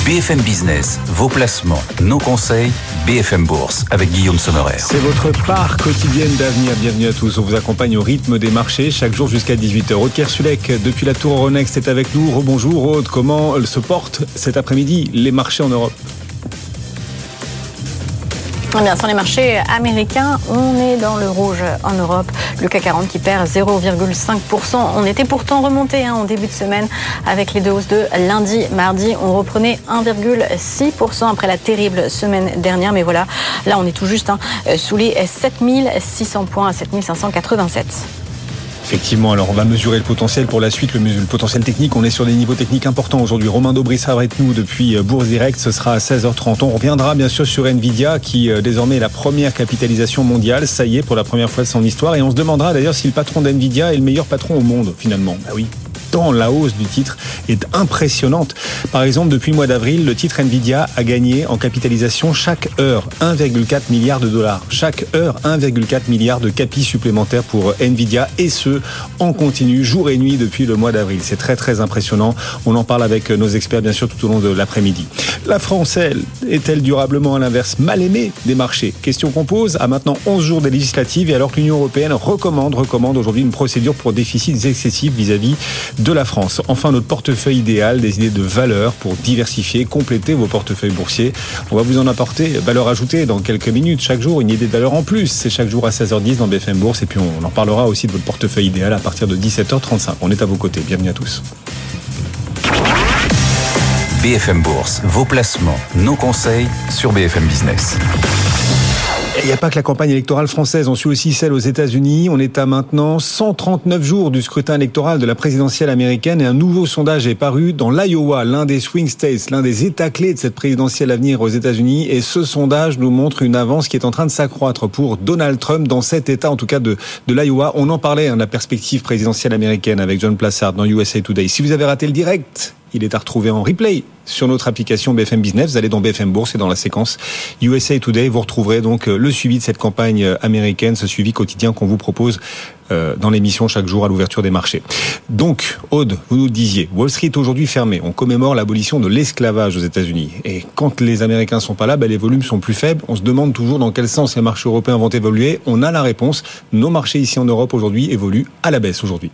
BFM Business, vos placements, nos conseils, BFM Bourse, avec Guillaume Sommerer. C'est votre part quotidienne d'avenir. Bienvenue à tous. On vous accompagne au rythme des marchés, chaque jour jusqu'à 18h. Aude Kersulek, depuis la Tour Euronext, est avec nous. Rebonjour Aude, comment se portent cet après-midi les marchés en Europe ? Eh bien, sur les marchés américains, on est dans le rouge en Europe. Le CAC 40 qui perd 0,5%. On était pourtant remonté en début de semaine avec les deux hausses de lundi, mardi. On reprenait 1,6% après la terrible semaine dernière. Mais voilà, là, on est tout juste sous les 7600 points à 7587. Effectivement, alors on va mesurer le potentiel pour la suite, le potentiel technique. On est sur des niveaux techniques importants aujourd'hui. Romain Dobrissa avec nous depuis Bourse Direct, ce sera à 16h30. On reviendra bien sûr sur Nvidia qui désormais est la première capitalisation mondiale. Ça y est, pour la première fois de son histoire. Et on se demandera d'ailleurs si le patron d'Nvidia est le meilleur patron au monde finalement. Ah oui. Tant la hausse du titre est impressionnante. Par exemple, depuis le mois d'avril, le titre Nvidia a gagné en capitalisation chaque heure 1,4 milliard de dollars. Chaque heure, 1,4 milliard de capis supplémentaires pour Nvidia et ce, en continu, jour et nuit depuis le mois d'avril. C'est très très impressionnant. On en parle avec nos experts bien sûr tout au long de l'après-midi. La France, elle, est-elle durablement à l'inverse mal aimée des marchés ? Question qu'on pose à maintenant 11 jours des législatives et alors que l'Union européenne recommande aujourd'hui une procédure pour déficits excessifs vis-à-vis de la France. Enfin, notre portefeuille idéal, des idées de valeur pour diversifier, compléter vos portefeuilles boursiers. On va vous en apporter valeur ajoutée dans quelques minutes. Chaque jour, une idée de valeur en plus. C'est chaque jour à 16h10 dans BFM Bourse. Et puis, on en parlera aussi de votre portefeuille idéal à partir de 17h35. On est à vos côtés. Bienvenue à tous. BFM Bourse, vos placements, nos conseils sur BFM Business. Il n'y a pas que la campagne électorale française, on suit aussi celle aux États-Unis. On est à maintenant 139 jours du scrutin électoral de la présidentielle américaine et un nouveau sondage est paru dans l'Iowa, l'un des swing states, l'un des États clés de cette présidentielle à venir aux États-Unis. Et ce sondage nous montre une avance qui est en train de s'accroître pour Donald Trump dans cet État, en tout cas de l'Iowa. On en parlait, de la perspective présidentielle américaine avec John Plassard dans USA Today. Si vous avez raté le direct, il est à retrouver en replay sur notre application BFM Business. Vous allez dans BFM Bourse et dans la séquence USA Today. Vous retrouverez donc le suivi de cette campagne américaine, ce suivi quotidien qu'on vous propose dans l'émission chaque jour à l'ouverture des marchés. Donc, Aude, vous nous disiez, Wall Street aujourd'hui fermé. On commémore l'abolition de l'esclavage aux États-Unis. Et quand les Américains sont pas là, les volumes sont plus faibles. On se demande toujours dans quel sens les marchés européens vont évoluer. On a la réponse. Nos marchés ici en Europe aujourd'hui évoluent à la baisse aujourd'hui.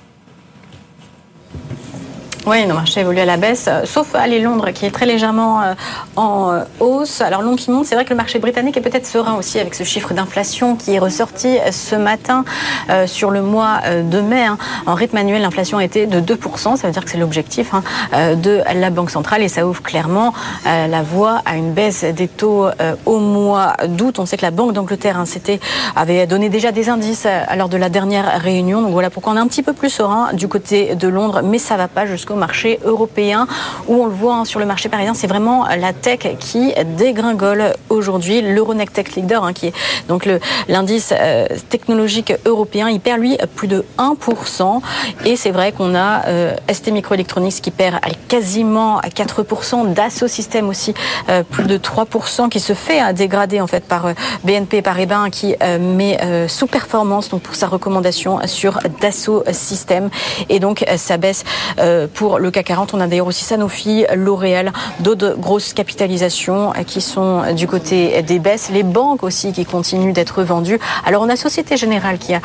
Oui, nos marchés évoluent à la baisse, sauf les Londres qui est très légèrement en hausse. Alors Londres qui monte, c'est vrai que le marché britannique est peut-être serein aussi avec ce chiffre d'inflation qui est ressorti ce matin sur le mois de mai. En rythme annuel, l'inflation était de 2%, ça veut dire que c'est l'objectif de la Banque centrale et ça ouvre clairement la voie à une baisse des taux au mois d'août. On sait que la Banque d'Angleterre avait donné déjà des indices lors de la dernière réunion. Donc voilà pourquoi on est un petit peu plus serein du côté de Londres, mais ça ne va pas jusqu'au marché européen où on le voit sur le marché parisien, c'est vraiment la tech qui dégringole aujourd'hui. L'Euronext Tech Leader qui est donc l'indice technologique européen, il perd lui plus de 1% et c'est vrai qu'on a ST Microelectronics qui perd quasiment 4%, Dassault Systèmes aussi plus de 3% qui se fait dégrader en fait par BNP Paribas qui met sous performance donc pour sa recommandation sur Dassault Systèmes et donc ça baisse pour le CAC 40, on a d'ailleurs aussi Sanofi, L'Oréal, d'autres grosses capitalisations qui sont du côté des baisses. Les banques aussi qui continuent d'être vendues. Alors on a Société Générale qui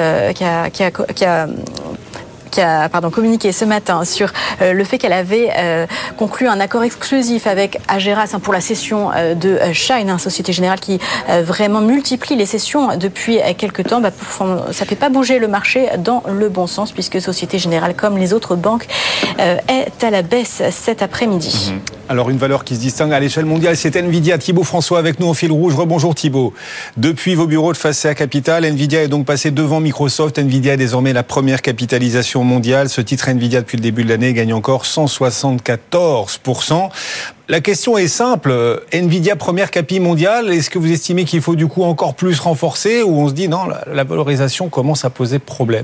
a communiqué ce matin sur le fait qu'elle avait conclu un accord exclusif avec Ageras pour la cession de Shine, Société Générale qui vraiment multiplie les cessions depuis quelques temps. Ça fait pas bouger le marché dans le bon sens puisque Société Générale, comme les autres banques, est à la baisse cet après-midi. Alors une valeur qui se distingue à l'échelle mondiale, c'est Nvidia. Thibaut François avec nous en fil rouge. Rebonjour Thibaut. Depuis vos bureaux de Facea Capital, Nvidia est donc passé devant Microsoft. Nvidia est désormais la première capitalisation mondiale. Ce titre Nvidia depuis le début de l'année gagne encore 174%. La question est simple. Nvidia première capi mondiale. Est-ce que vous estimez qu'il faut du coup encore plus renforcer ou on se dit non, la valorisation commence à poser problème?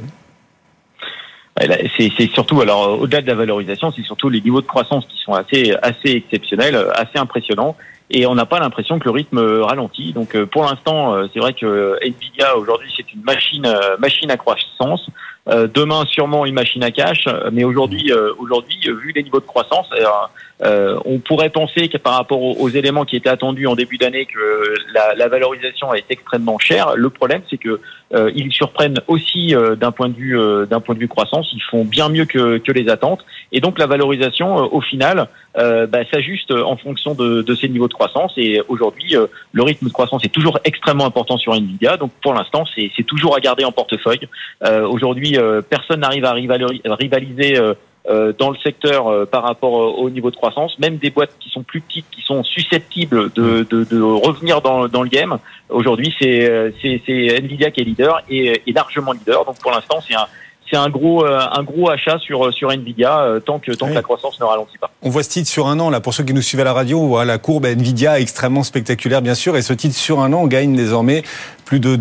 C'est surtout, alors au-delà de la valorisation, c'est surtout les niveaux de croissance qui sont assez exceptionnels, assez impressionnants. et on n'a pas l'impression que le rythme ralentit. Donc pour l'instant, c'est vrai que Nvidia aujourd'hui c'est une machine à croissance. Demain sûrement une machine à cash, mais aujourd'hui vu les niveaux de croissance, on pourrait penser que par rapport aux éléments qui étaient attendus en début d'année que la valorisation est extrêmement chère. Le problème c'est que ils surprennent aussi d'un point de vue croissance, ils font bien mieux que les attentes, et donc la valorisation au final s'ajuste en fonction de ces niveaux de croissance. Et aujourd'hui le rythme de croissance est toujours extrêmement important sur Nvidia, donc pour l'instant c'est toujours à garder en portefeuille. Aujourd'hui personne n'arrive à rivaliser dans le secteur par rapport au niveau de croissance. Même des boîtes qui sont plus petites, qui sont susceptibles de revenir dans le game. Aujourd'hui, c'est Nvidia qui est leader et largement leader. Donc pour l'instant, c'est un gros achat sur Nvidia tant que la croissance ne ralentit pas. On voit ce titre sur un an là. Pour ceux qui nous suivent à la radio, on voit la courbe Nvidia extrêmement spectaculaire bien sûr, et ce titre sur un an gagne désormais plus de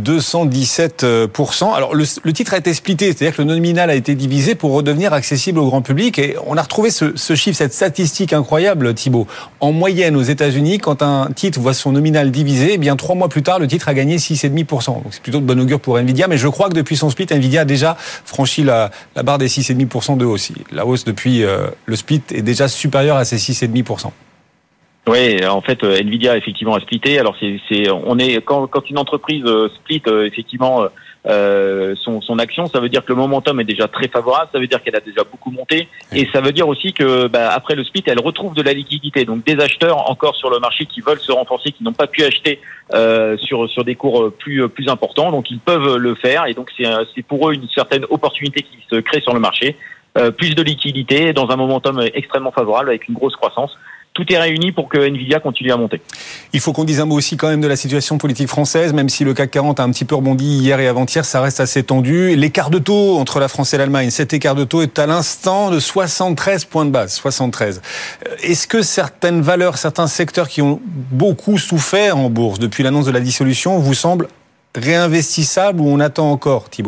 217%. Alors le titre a été splitté, c'est-à-dire que le nominal a été divisé pour redevenir accessible au grand public, et on a retrouvé ce chiffre, cette statistique incroyable, Thibaut. En moyenne aux États-Unis, quand un titre voit son nominal divisé, eh bien 3 mois plus tard, le titre a gagné 6,5%. Donc c'est plutôt de bon augure pour Nvidia, mais je crois que depuis son split, Nvidia a déjà franchi la barre des 6,5% de hausse. La hausse depuis le split est déjà supérieure à ces 6,5%. Oui, en fait, Nvidia effectivement a splitté. Alors quand une entreprise split effectivement son action, ça veut dire que le momentum est déjà très favorable, ça veut dire qu'elle a déjà beaucoup monté, et ça veut dire aussi que après le split, elle retrouve de la liquidité. Donc des acheteurs encore sur le marché qui veulent se renforcer, qui n'ont pas pu acheter sur des cours plus importants, donc ils peuvent le faire, et donc c'est pour eux une certaine opportunité qui se crée sur le marché. Plus de liquidité dans un momentum extrêmement favorable avec une grosse croissance. Tout est réuni pour que Nvidia continue à monter. Il faut qu'on dise un mot aussi quand même de la situation politique française, même si le CAC 40 a un petit peu rebondi hier et avant-hier, ça reste assez tendu. L'écart de taux entre la France et l'Allemagne, cet écart de taux est à l'instant de 73 points de base. 73. Est-ce que certaines valeurs, certains secteurs qui ont beaucoup souffert en bourse depuis l'annonce de la dissolution vous semblent réinvestissables, ou on attend encore, Thibaut ?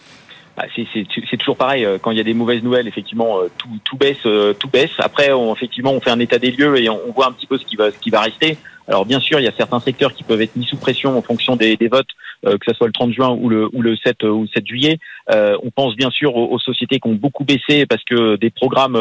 C'est toujours pareil, quand il y a des mauvaises nouvelles, effectivement tout baisse. Après on fait un état des lieux et on voit un petit peu ce qui va rester. Alors bien sûr, il y a certains secteurs qui peuvent être mis sous pression en fonction des votes, que ce soit le 30 juin ou le 7 juillet. On pense bien sûr aux sociétés qui ont beaucoup baissé parce que des programmes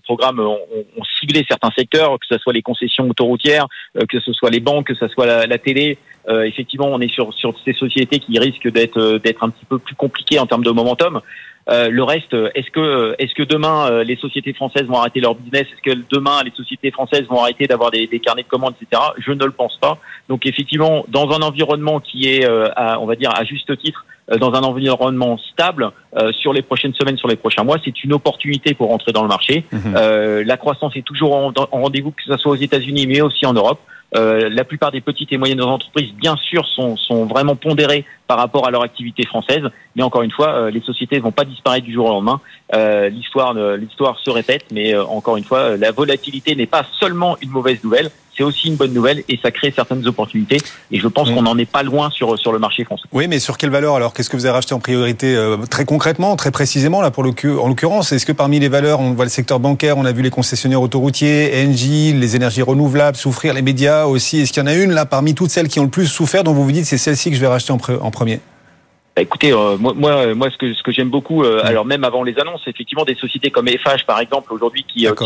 ont ciblé certains secteurs, que ce soit les concessions autoroutières, que ce soit les banques, que ce soit la télé. Effectivement, on est sur ces sociétés qui risquent d'être un petit peu plus compliquées en termes de momentum. Le reste, est-ce que demain les sociétés françaises vont arrêter leur business? Est-ce que demain les sociétés françaises vont arrêter d'avoir des carnets de commandes, etc. Je ne le pense pas. Donc effectivement, dans un environnement qui est, on va dire à juste titre, dans un environnement stable sur les prochaines semaines, sur les prochains mois, c'est une opportunité pour rentrer dans le marché. La croissance est toujours en rendez-vous, que ce soit aux États-Unis mais aussi en Europe. La plupart des petites et moyennes entreprises, bien sûr, sont vraiment pondérées par rapport à leur activité française. Mais encore une fois, les sociétés ne vont pas disparaître du jour au lendemain. L'histoire se répète, mais encore une fois, la volatilité n'est pas seulement une mauvaise nouvelle, c'est aussi une bonne nouvelle et ça crée certaines opportunités. Et je pense qu'on n'en est pas loin sur le marché français. Oui, mais sur quelle valeur alors? Qu'est-ce que vous avez racheté en priorité très concrètement, très précisément là en l'occurrence? Est-ce que parmi les valeurs, on voit le secteur bancaire, on a vu les concessionnaires autoroutiers, Engie, les énergies renouvelables souffrir, les médias aussi. Est-ce qu'il y en a une là parmi toutes celles qui ont le plus souffert dont vous vous dites c'est celle-ci que je vais racheter en premier? Écoutez, moi, ce que j'aime beaucoup, alors même avant les annonces, effectivement, des sociétés comme FH, par exemple, aujourd'hui,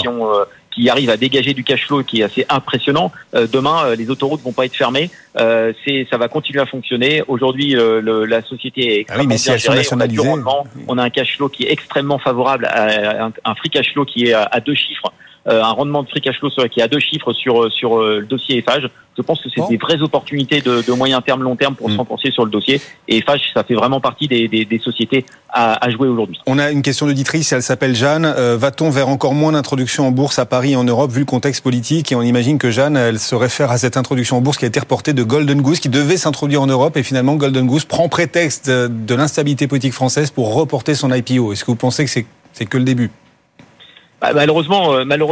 qui arrivent à dégager du cash flow qui est assez impressionnant. Demain, les autoroutes vont pas être fermées. Ça va continuer à fonctionner. Aujourd'hui, la société est extrêmement bien gérée. On a un cash flow qui est extrêmement favorable, un free cash flow qui est à 2 chiffres. Un rendement de free cash flow qui est à 2 chiffres sur le dossier FH. Je pense que c'est des vraies opportunités de moyen terme, long terme pour se renforcer sur le dossier. Et FH, ça fait vraiment partie des sociétés à jouer aujourd'hui. On a une question d'auditrice, elle s'appelle Jeanne. Va-t-on vers encore moins d'introductions en bourse à Paris et en Europe vu le contexte politique? Et on imagine que Jeanne, elle se réfère à cette introduction en bourse qui a été reportée de Golden Goose, qui devait s'introduire en Europe. Et finalement, Golden Goose prend prétexte de l'instabilité politique française pour reporter son IPO. Est-ce que vous pensez que c'est que le début? Malheureusement,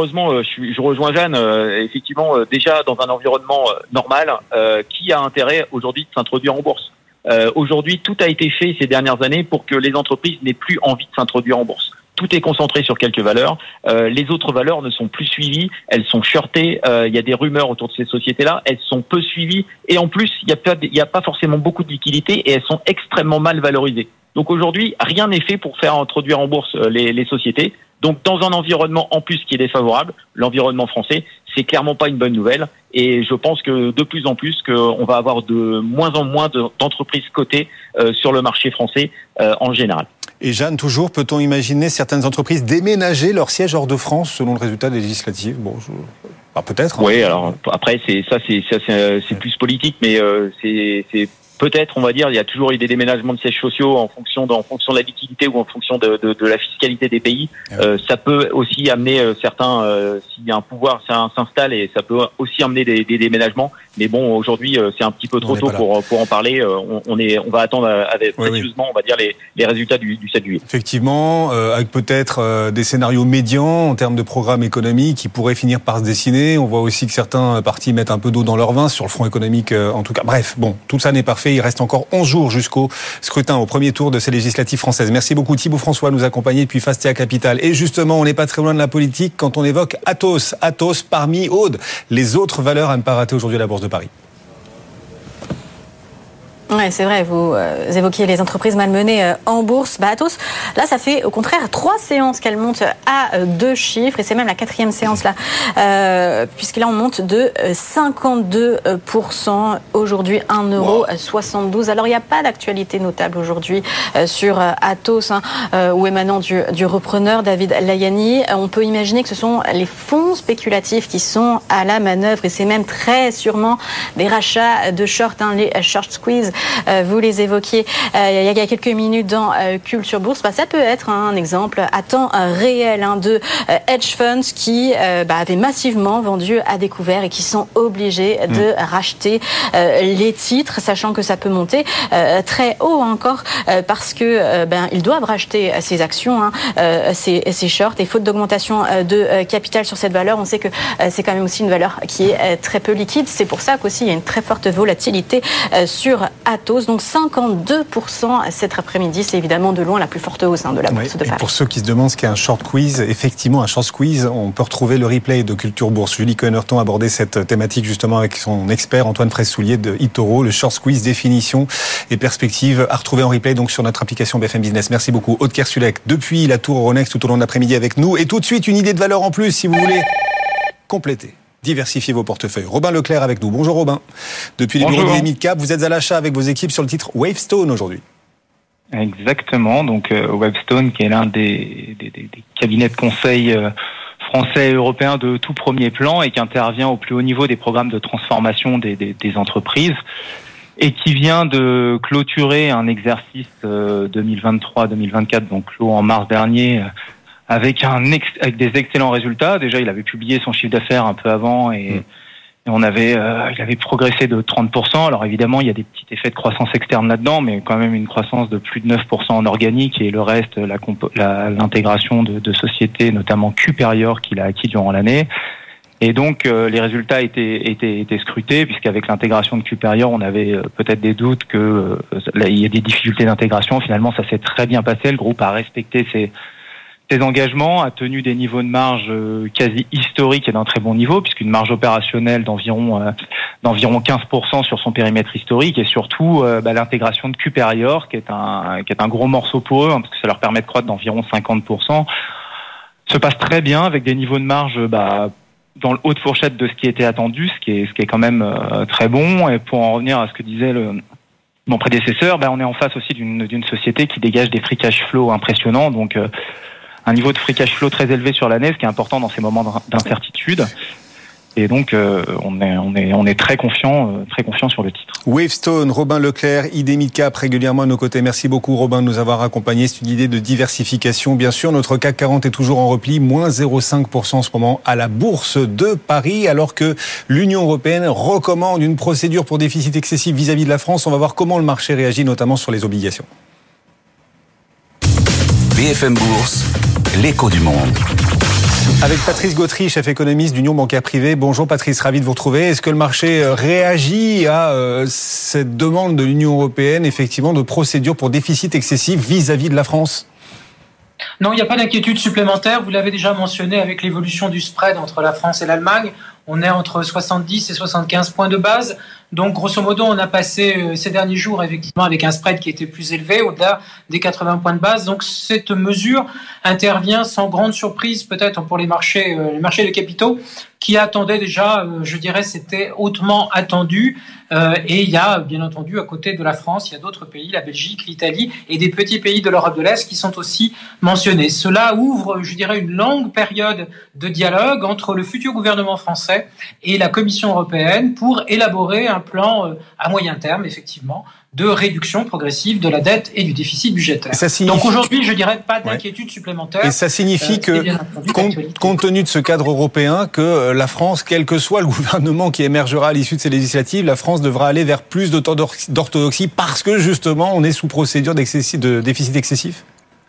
je rejoins Jeanne. Effectivement, déjà dans un environnement normal, qui a intérêt aujourd'hui de s'introduire en bourse? Aujourd'hui, tout a été fait ces dernières années pour que les entreprises n'aient plus envie de s'introduire en bourse. tout est concentré sur quelques valeurs. Les autres valeurs ne sont plus suivies, elles sont shortées. Il y a des rumeurs autour de ces sociétés-là, elles sont peu suivies et en plus il y a pas forcément beaucoup de liquidités et elles sont extrêmement mal valorisées. Donc aujourd'hui, rien n'est fait pour faire introduire en bourse les sociétés. Donc dans un environnement en plus qui est défavorable, l'environnement français, c'est clairement pas une bonne nouvelle. Et je pense que de plus en plus, qu'on va avoir de moins en moins d'entreprises cotées sur le marché français en général. Et Jeanne, toujours, peut-on imaginer certaines entreprises déménager leur siège hors de France selon le résultat des législatives ? Bon, peut-être. Oui, alors après c'est plus politique, mais c'est peut-être, on va dire, il y a toujours eu des déménagements de sièges sociaux en fonction de la liquidité ou en fonction de la fiscalité des pays. Ça peut aussi amener certains, s'il y a un pouvoir, ça s'installe et ça peut aussi amener des déménagements. Mais bon, aujourd'hui, c'est un petit peu trop tôt pour en parler. On va attendre précieusement, on va dire, les résultats du 7 juillet. Effectivement, avec peut-être des scénarios médians en termes de programme économique qui pourraient finir par se dessiner. On voit aussi que certains partis mettent un peu d'eau dans leur vin sur le front économique, en tout cas. Bref, bon, tout ça n'est pas fait. Il reste encore 11 jours jusqu'au scrutin, au premier tour de ces législatives françaises. Merci beaucoup Thibaut François de nous accompagner depuis Fastia Capital. Et justement, on n'est pas très loin de la politique quand on évoque Atos. Atos parmi Aude, les autres valeurs à ne pas rater aujourd'hui à la Bourse de Paris. Ouais, c'est vrai, vous évoquiez les entreprises malmenées en bourse. Atos, là, ça fait au contraire 3 séances qu'elle monte à 2 chiffres, et c'est même la 4e séance là, puisque là on monte de 52%, aujourd'hui 1,72 €. Alors il n'y a pas d'actualité notable aujourd'hui sur Atos, ou émanant du repreneur David Layani. On peut imaginer que ce sont les fonds spéculatifs qui sont à la manœuvre, et c'est même très sûrement des rachats de short, les short squeeze. Vous les évoquiez il y a quelques minutes dans Culture Bourse. Ça peut être un exemple à temps réel de hedge funds qui avaient massivement vendu à découvert et qui sont obligés de racheter les titres, sachant que ça peut monter très haut encore parce que ils doivent racheter ces actions, ces shorts, et faute d'augmentation de capital sur cette valeur, on sait que c'est quand même aussi une valeur qui est très peu liquide. C'est pour ça qu'aussi il y a une très forte volatilité sur Atos, donc 52% cet après-midi, c'est évidemment de loin la plus forte hausse de la bourse de Paris. Pour ceux qui se demandent ce qu'est un short quiz, effectivement un short squeeze, on peut retrouver le replay de Culture Bourse. Julie Cohen-Hurton a abordé cette thématique justement avec son expert Antoine Fraisse-Soulier de eToro. Le short squeeze, définition et perspective à retrouver en replay donc sur notre application BFM Business. Merci beaucoup. Aude Kersulek depuis la tour Euronext tout au long de l'après-midi avec nous, et tout de suite une idée de valeur en plus si vous voulez compléter, diversifier vos portefeuilles. Robin Leclerc avec nous. Bonjour Robin. Depuis les bureaux de Midcap, vous êtes à l'achat avec vos équipes sur le titre Wavestone aujourd'hui. Exactement. Donc Wavestone, qui est l'un des cabinets de conseil français et européens de tout premier plan et qui intervient au plus haut niveau des programmes de transformation des entreprises, et qui vient de clôturer un exercice 2023-2024, donc clos en mars dernier, avec des excellents résultats. Déjà, il avait publié son chiffre d'affaires un peu avant et il avait progressé de 30%. Alors évidemment, il y a des petits effets de croissance externe là-dedans, mais quand même une croissance de plus de 9% en organique, et le reste, l'intégration de sociétés, notamment Cuperior, qu'il a acquis durant l'année. Et donc, les résultats étaient scrutés, puisqu'avec l'intégration de Cuperior, on avait peut-être des doutes que il y a des difficultés d'intégration. Finalement, ça s'est très bien passé. Le groupe a respecté ses engagements, a tenu des niveaux de marge quasi historiques et d'un très bon niveau, puisqu'une marge opérationnelle d'environ 15% sur son périmètre historique, et surtout l'intégration de Cuperior, qui est un gros morceau pour eux, parce que ça leur permet de croître d'environ 50%, se passe très bien, avec des niveaux de marge dans le haut de fourchette de ce qui était attendu, ce qui est quand même très bon. Et pour en revenir à ce que disait mon prédécesseur, on est en face aussi d'une société qui dégage des free cash flow impressionnants, donc un niveau de free cash flow très élevé sur l'année, ce qui est important dans ces moments d'incertitude. Et donc, on est très confiant sur le titre. Wavestone, Robin Leclerc, ID Midcap, régulièrement à nos côtés. Merci beaucoup, Robin, de nous avoir accompagnés. C'est une idée de diversification. Bien sûr, notre CAC 40 est toujours en repli, moins 0,5% en ce moment à la Bourse de Paris, alors que l'Union européenne recommande une procédure pour déficit excessif vis-à-vis de la France. On va voir comment le marché réagit, notamment sur les obligations. BFM Bourse, l'écho du monde. Avec Patrice Gautry, chef économiste d'Union Bancaire Privée. Bonjour Patrice, ravi de vous retrouver. Est-ce que le marché réagit à cette demande de l'Union européenne, effectivement, de procédure pour déficit excessif vis-à-vis de la France ? Non, il n'y a pas d'inquiétude supplémentaire. Vous l'avez déjà mentionné avec l'évolution du spread entre la France et l'Allemagne. On est entre 70 et 75 points de base. Donc, grosso modo, on a passé ces derniers jours, effectivement, avec un spread qui était plus élevé, au-delà des 80 points de base. Donc, cette mesure intervient sans grande surprise, peut-être pour les marchés de capitaux, qui attendaient déjà, je dirais, c'était hautement attendu. Et il y a, bien entendu, à côté de la France, il y a d'autres pays, la Belgique, l'Italie et des petits pays de l'Europe de l'Est qui sont aussi mentionnés. Cela ouvre, je dirais, une longue période de dialogue entre le futur gouvernement français et la Commission européenne pour élaborer un plan à moyen terme, effectivement, de réduction progressive de la dette et du déficit budgétaire. Donc aujourd'hui, je dirais pas d'inquiétude supplémentaire. Et ça signifie que, compte tenu de ce cadre européen, que la France, quel que soit le gouvernement qui émergera à l'issue de ces législatives, la France devra aller vers plus d'orthodoxie parce que justement on est sous procédure de déficit excessif ?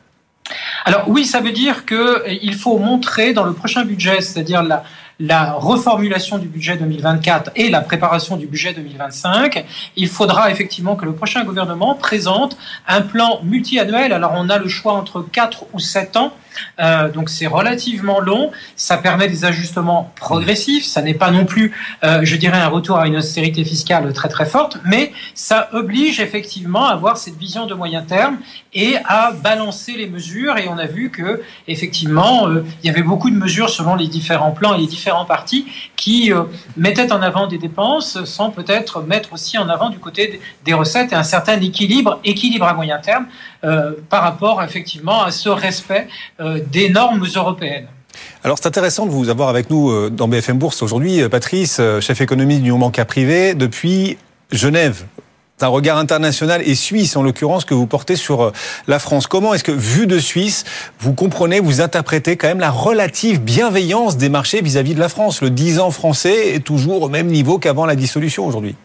Alors oui, ça veut dire qu'il faut montrer dans le prochain budget, c'est-à-dire la reformulation du budget 2024 et la préparation du budget 2025, il faudra effectivement que le prochain gouvernement présente un plan multi-annuel. Alors on a le choix entre 4 ou 7 ans, donc c'est relativement long, ça permet des ajustements progressifs, ça n'est pas non plus, je dirais, un retour à une austérité fiscale très très forte, mais ça oblige effectivement à avoir cette vision de moyen terme et à balancer les mesures. Et on a vu que effectivement il y avait beaucoup de mesures selon les différents plans et les différents partis qui mettaient en avant des dépenses sans peut-être mettre aussi en avant du côté des recettes et un certain équilibre à moyen terme par rapport effectivement à ce respect des normes européennes. Alors c'est intéressant de vous avoir avec nous dans BFM Bourse aujourd'hui, Patrice, chef économiste d'Union Bancaire Privée depuis Genève. C'est un regard international et suisse, en l'occurrence, que vous portez sur la France. Comment est-ce que, vu de Suisse, vous comprenez, vous interprétez quand même la relative bienveillance des marchés vis-à-vis de la France ? Le 10 ans français est toujours au même niveau qu'avant la dissolution aujourd'hui.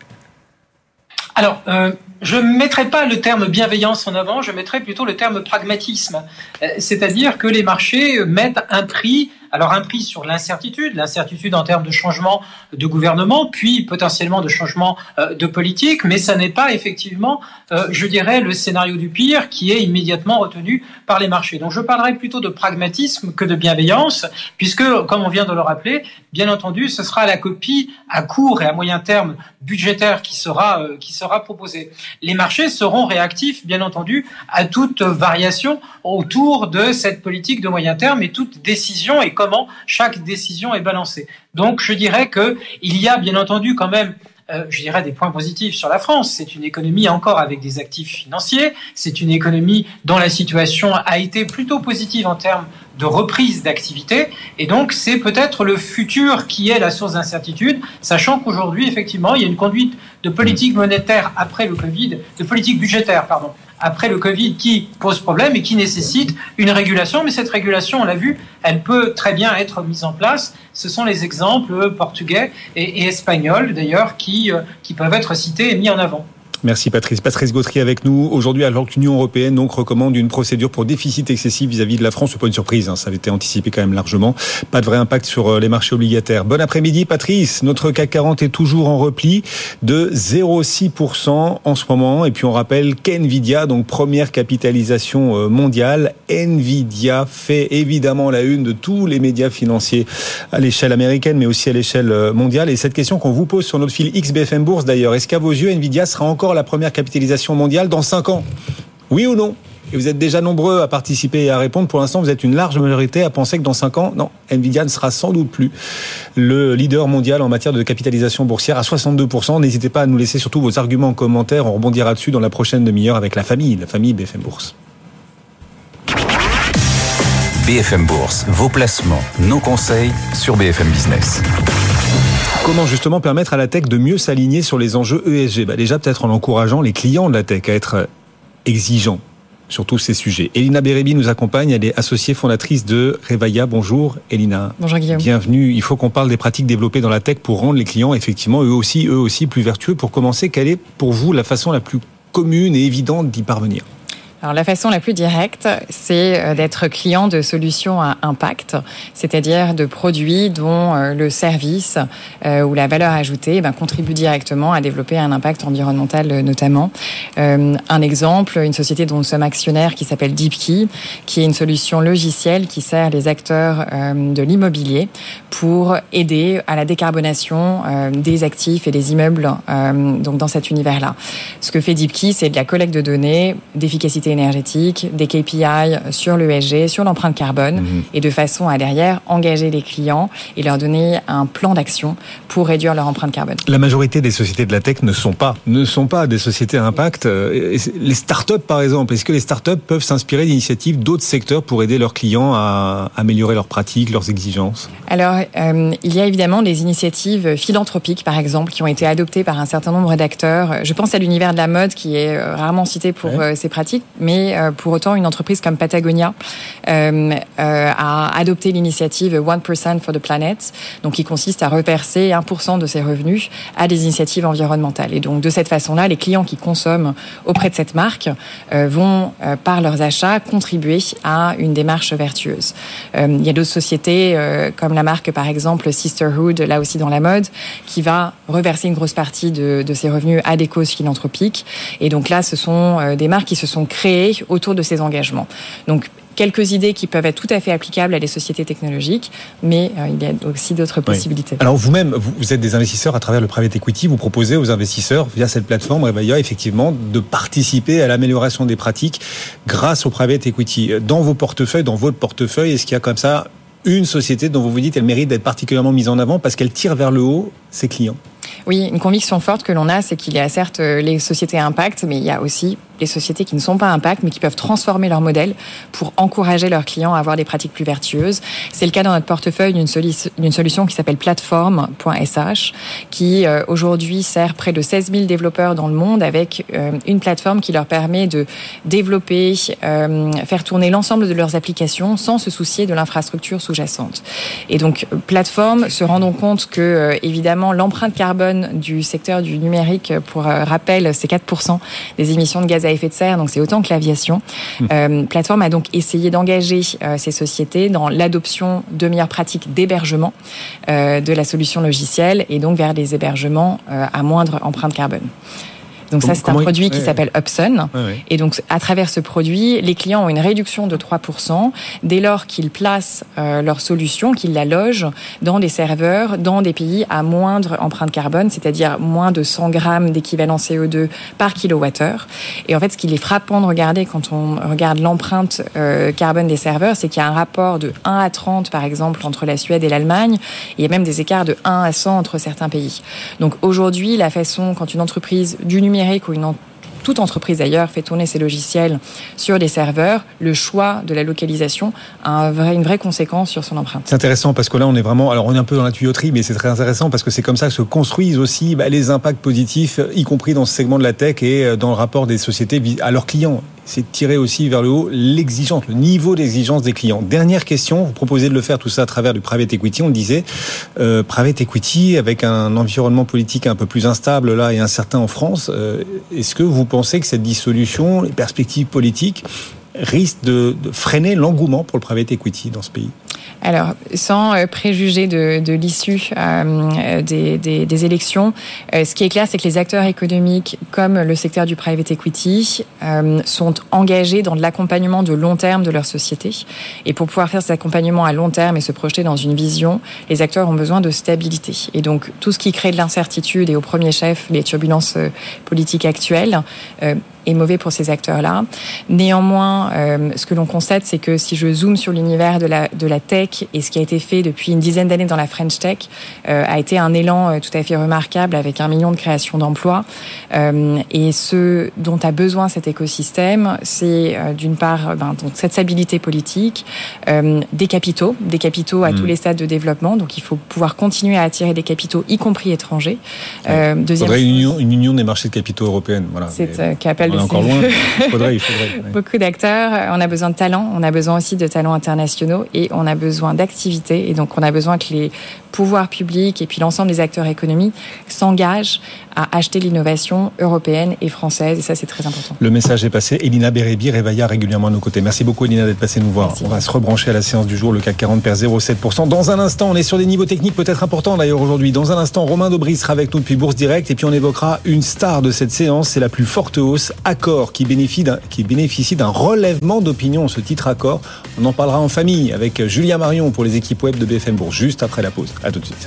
Alors, je ne mettrai pas le terme bienveillance en avant, je mettrai plutôt le terme pragmatisme. C'est-à-dire que les marchés mettent un prix sur l'incertitude en termes de changement de gouvernement, puis potentiellement de changement de politique, mais ça n'est pas effectivement, je dirais, le scénario du pire qui est immédiatement retenu par les marchés. Donc je parlerai plutôt de pragmatisme que de bienveillance, puisque, comme on vient de le rappeler, bien entendu, ce sera la copie à court et à moyen terme budgétaire qui sera proposée. Les marchés seront réactifs, bien entendu, à toute variation autour de cette politique de moyen terme et toute décision et comment chaque décision est balancée. Donc, je dirais qu'il y a bien entendu quand même, des points positifs sur la France. C'est une économie encore avec des actifs financiers. C'est une économie dont la situation a été plutôt positive en termes de reprise d'activité. Et donc, c'est peut-être le futur qui est la source d'incertitude, sachant qu'aujourd'hui, effectivement, il y a une conduite de politique monétaire après le Covid, de politique budgétaire, après le Covid qui pose problème et qui nécessite une régulation. Mais cette régulation, on l'a vu, elle peut très bien être mise en place. Ce sont les exemples portugais et espagnols, d'ailleurs, qui peuvent être cités et mis en avant. Merci Patrice. Patrice Gautry avec nous aujourd'hui, alors que l'Union européenne recommande une procédure pour déficit excessif vis-à-vis de la France. C'est pas une surprise, ça avait été anticipé quand même largement. Pas de vrai impact sur les marchés obligataires. Bon après-midi Patrice. Notre CAC 40 est toujours en repli de 0,6% en ce moment. Et puis on rappelle qu'NVIDIA, donc première capitalisation mondiale, NVIDIA fait évidemment la une de tous les médias financiers à l'échelle américaine, mais aussi à l'échelle mondiale. Et cette question qu'on vous pose sur notre fil XBFM Bourse d'ailleurs, est-ce qu'à vos yeux NVIDIA sera encore la première capitalisation mondiale dans 5 ans ? Oui ou non ? Et vous êtes déjà nombreux à participer et à répondre. Pour l'instant, vous êtes une large majorité à penser que dans 5 ans, non, NVIDIA ne sera sans doute plus le leader mondial en matière de capitalisation boursière à 62%. N'hésitez pas à nous laisser surtout vos arguments en commentaire. On rebondira dessus dans la prochaine demi-heure avec la famille BFM Bourse. BFM Bourse, vos placements, nos conseils sur BFM Business. Comment justement permettre à la tech de mieux s'aligner sur les enjeux ESG ? Déjà peut-être en encourageant les clients de la tech à être exigeants sur tous ces sujets. Elina Bérébi nous accompagne, elle est associée fondatrice de Revaya. Bonjour Elina. Bonjour Guillaume. Bienvenue. Il faut qu'on parle des pratiques développées dans la tech pour rendre les clients effectivement eux aussi plus vertueux. Pour commencer, quelle est pour vous la façon la plus commune et évidente d'y parvenir ? Alors, la façon la plus directe, c'est d'être client de solutions à impact, c'est-à-dire de produits dont le service ou la valeur ajoutée contribue directement à développer un impact environnemental notamment. Un exemple, une société dont nous sommes actionnaires qui s'appelle DeepKey, qui est une solution logicielle qui sert les acteurs de l'immobilier pour aider à la décarbonation des actifs et des immeubles donc dans cet univers-là. Ce que fait DeepKey, c'est de la collecte de données, d'efficacité énergétique, des KPI sur l'ESG, sur l'empreinte carbone, et de façon à derrière engager les clients et leur donner un plan d'action pour réduire leur empreinte carbone. La majorité des sociétés de la tech ne sont pas des sociétés à impact. Les startups, par exemple, est-ce que les startups peuvent s'inspirer d'initiatives d'autres secteurs pour aider leurs clients à améliorer leurs pratiques, leurs exigences ? Alors, il y a évidemment des initiatives philanthropiques, par exemple, qui ont été adoptées par un certain nombre d'acteurs. Je pense à l'univers de la mode qui est rarement cité pour ses pratiques, mais pour autant, une entreprise comme Patagonia a adopté l'initiative 1% for the Planet, donc qui consiste à reverser 1% de ses revenus à des initiatives environnementales. Et donc, de cette façon-là, les clients qui consomment auprès de cette marque vont, par leurs achats, contribuer à une démarche vertueuse. Il y a d'autres sociétés, comme la marque, par exemple, Sisterhood, là aussi dans la mode, qui va reverser une grosse partie de ses revenus à des causes philanthropiques. Et donc là, ce sont des marques qui se sont créées autour de ces engagements. Donc, quelques idées qui peuvent être tout à fait applicables à des sociétés technologiques, mais il y a aussi d'autres possibilités. Alors vous-même, vous êtes des investisseurs à travers le private equity, vous proposez aux investisseurs via cette plateforme Revelia effectivement de participer à l'amélioration des pratiques grâce au private equity. Dans vos portefeuilles, dans votre portefeuille, est-ce qu'il y a comme ça une société dont vous vous dites elle mérite d'être particulièrement mise en avant parce qu'elle tire vers le haut ses clients ? Oui, une conviction forte que l'on a, c'est qu'il y a certes les sociétés à impact, mais il y a aussi les sociétés qui ne sont pas à impact, mais qui peuvent transformer leur modèle pour encourager leurs clients à avoir des pratiques plus vertueuses. C'est le cas dans notre portefeuille d'une solution qui s'appelle Platform.sh, qui aujourd'hui sert près de 16 000 développeurs dans le monde avec une plateforme qui leur permet de développer, faire tourner l'ensemble de leurs applications sans se soucier de l'infrastructure sous-jacente. Et donc, Platform se rendant compte que, évidemment, l'empreinte carbone du secteur du numérique, pour rappel, c'est 4% des émissions de gaz à effet de serre, donc c'est autant que l'aviation. Platform a donc essayé d'engager ces sociétés dans l'adoption de meilleures pratiques d'hébergement de la solution logicielle et donc vers des hébergements à moindre empreinte carbone. Donc ça, c'est un produit qui s'appelle Upson. Et donc, à travers ce produit, les clients ont une réduction de 3% dès lors qu'ils placent leur solution, qu'ils la logent dans des serveurs, dans des pays à moindre empreinte carbone, c'est-à-dire moins de 100 grammes d'équivalent CO2 par kilowattheure. Et en fait, ce qui est frappant de regarder quand on regarde l'empreinte carbone des serveurs, c'est qu'il y a un rapport de 1 à 30, par exemple, entre la Suède et l'Allemagne. Il y a même des écarts de 1 à 100 entre certains pays. Donc aujourd'hui, la façon, quand une entreprise du numérique ou toute entreprise d'ailleurs fait tourner ses logiciels sur des serveurs, le choix de la localisation a une vraie conséquence sur son empreinte. C'est intéressant parce que là on est vraiment, alors on est un peu dans la tuyauterie, mais c'est très intéressant parce que c'est comme ça que se construisent aussi les impacts positifs, y compris dans ce segment de la tech et dans le rapport des sociétés à leurs clients. C'est de tirer aussi vers le haut l'exigence, le niveau d'exigence des clients. Dernière question, vous proposez de le faire tout ça à travers du private equity. On le disait, private equity avec un environnement politique un peu plus instable là et incertain en France. Est-ce que vous pensez que cette dissolution, les perspectives politiques risquent de freiner l'engouement pour le private equity dans ce pays ? Alors, sans préjuger de l'issue des élections, ce qui est clair, c'est que les acteurs économiques, comme le secteur du private equity, sont engagés dans de l'accompagnement de long terme de leur société. Et pour pouvoir faire cet accompagnement à long terme et se projeter dans une vision, les acteurs ont besoin de stabilité. Et donc, tout ce qui crée de l'incertitude et au premier chef, les turbulences politiques actuelles, est mauvais pour ces acteurs-là. Néanmoins, ce que l'on constate, c'est que si je zoome sur l'univers de la tech et ce qui a été fait depuis une dizaine d'années dans la French Tech, a été un élan tout à fait remarquable avec 1 million de créations d'emplois. Et ce dont a besoin cet écosystème, c'est d'une part donc cette stabilité politique, des capitaux à tous les stades de développement. Donc il faut pouvoir continuer à attirer des capitaux, y compris étrangers. Il faudrait une union des marchés de capitaux européenne. Voilà. C'est qu'appelle on est encore loin. Il faudrait. Beaucoup d'acteurs. On a besoin de talents. On a besoin aussi de talents internationaux et on a besoin d'activité et donc on a besoin que les pouvoirs publics et puis l'ensemble des acteurs économiques s'engagent à acheter l'innovation européenne et française et ça c'est très important. Le message est passé. Elina Bérébi, Réveilla régulièrement à nos côtés. Merci beaucoup Elina d'être passée nous voir. Merci. On va se rebrancher à la séance du jour. Le CAC 40 perd 0,7%. Dans un instant, on est sur des niveaux techniques peut-être importants d'ailleurs aujourd'hui. Dans un instant, Romain Daubry sera avec nous depuis Bourse Direct et puis on évoquera une star de cette séance. C'est la plus forte hausse, Accor, qui bénéficie d'un relèvement d'opinion. Ce titre Accor, on en parlera en famille avec Julien Marion pour les équipes web de BFM Bourse juste après la pause. À tout de suite.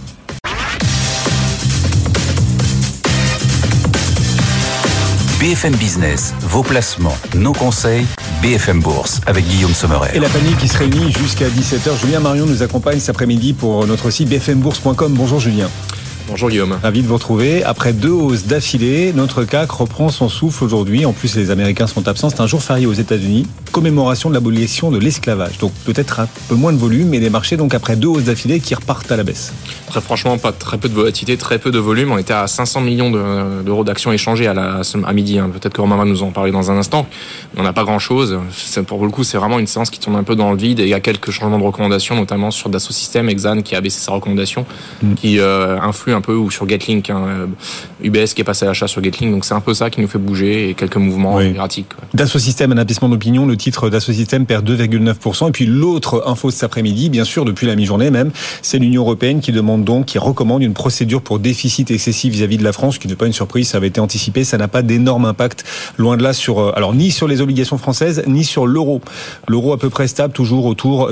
BFM Business, vos placements, nos conseils, BFM Bourse avec Guillaume Sommerer. Et la famille qui se réunit jusqu'à 17h. Julien Marion nous accompagne cet après-midi pour notre site bfmbourse.com. Bonjour Julien. Bonjour Guillaume. Ravi de vous retrouver. Après 2 hausses d'affilée, notre CAC reprend son souffle aujourd'hui. En plus, les Américains sont absents. C'est un jour férié aux États-Unis. Commémoration de l'abolition de l'esclavage. Donc peut-être un peu moins de volume, mais les marchés, donc après 2 hausses d'affilée, qui repartent à la baisse. Très franchement, très peu de volatilité, très peu de volume. On était à 500 millions d'euros d'actions échangées à midi. Peut-être que Romain va nous en parler dans un instant. On n'a pas grand-chose. Pour le coup, c'est vraiment une séance qui tourne un peu dans le vide. Et il y a quelques changements de recommandations, notamment sur Dassault Systèmes, Exane qui a baissé sa recommandation, qui influe un peu, ou sur Getlink, UBS qui est passé à l'achat sur Getlink. Donc c'est un peu ça qui nous fait bouger et quelques mouvements erratiques. Dassault Systèmes, un investissement d'opinion. Le titre Dassault Systèmes perd 2,9%. Et puis l'autre info cet après-midi, bien sûr, depuis la mi-journée même, c'est l'Union européenne qui recommande une procédure pour déficit excessif vis-à-vis de la France, qui n'est pas une surprise, ça avait été anticipé. Ça n'a pas d'énorme impact, loin de là, ni sur les obligations françaises, ni sur l'euro. L'euro à peu près stable, toujours autour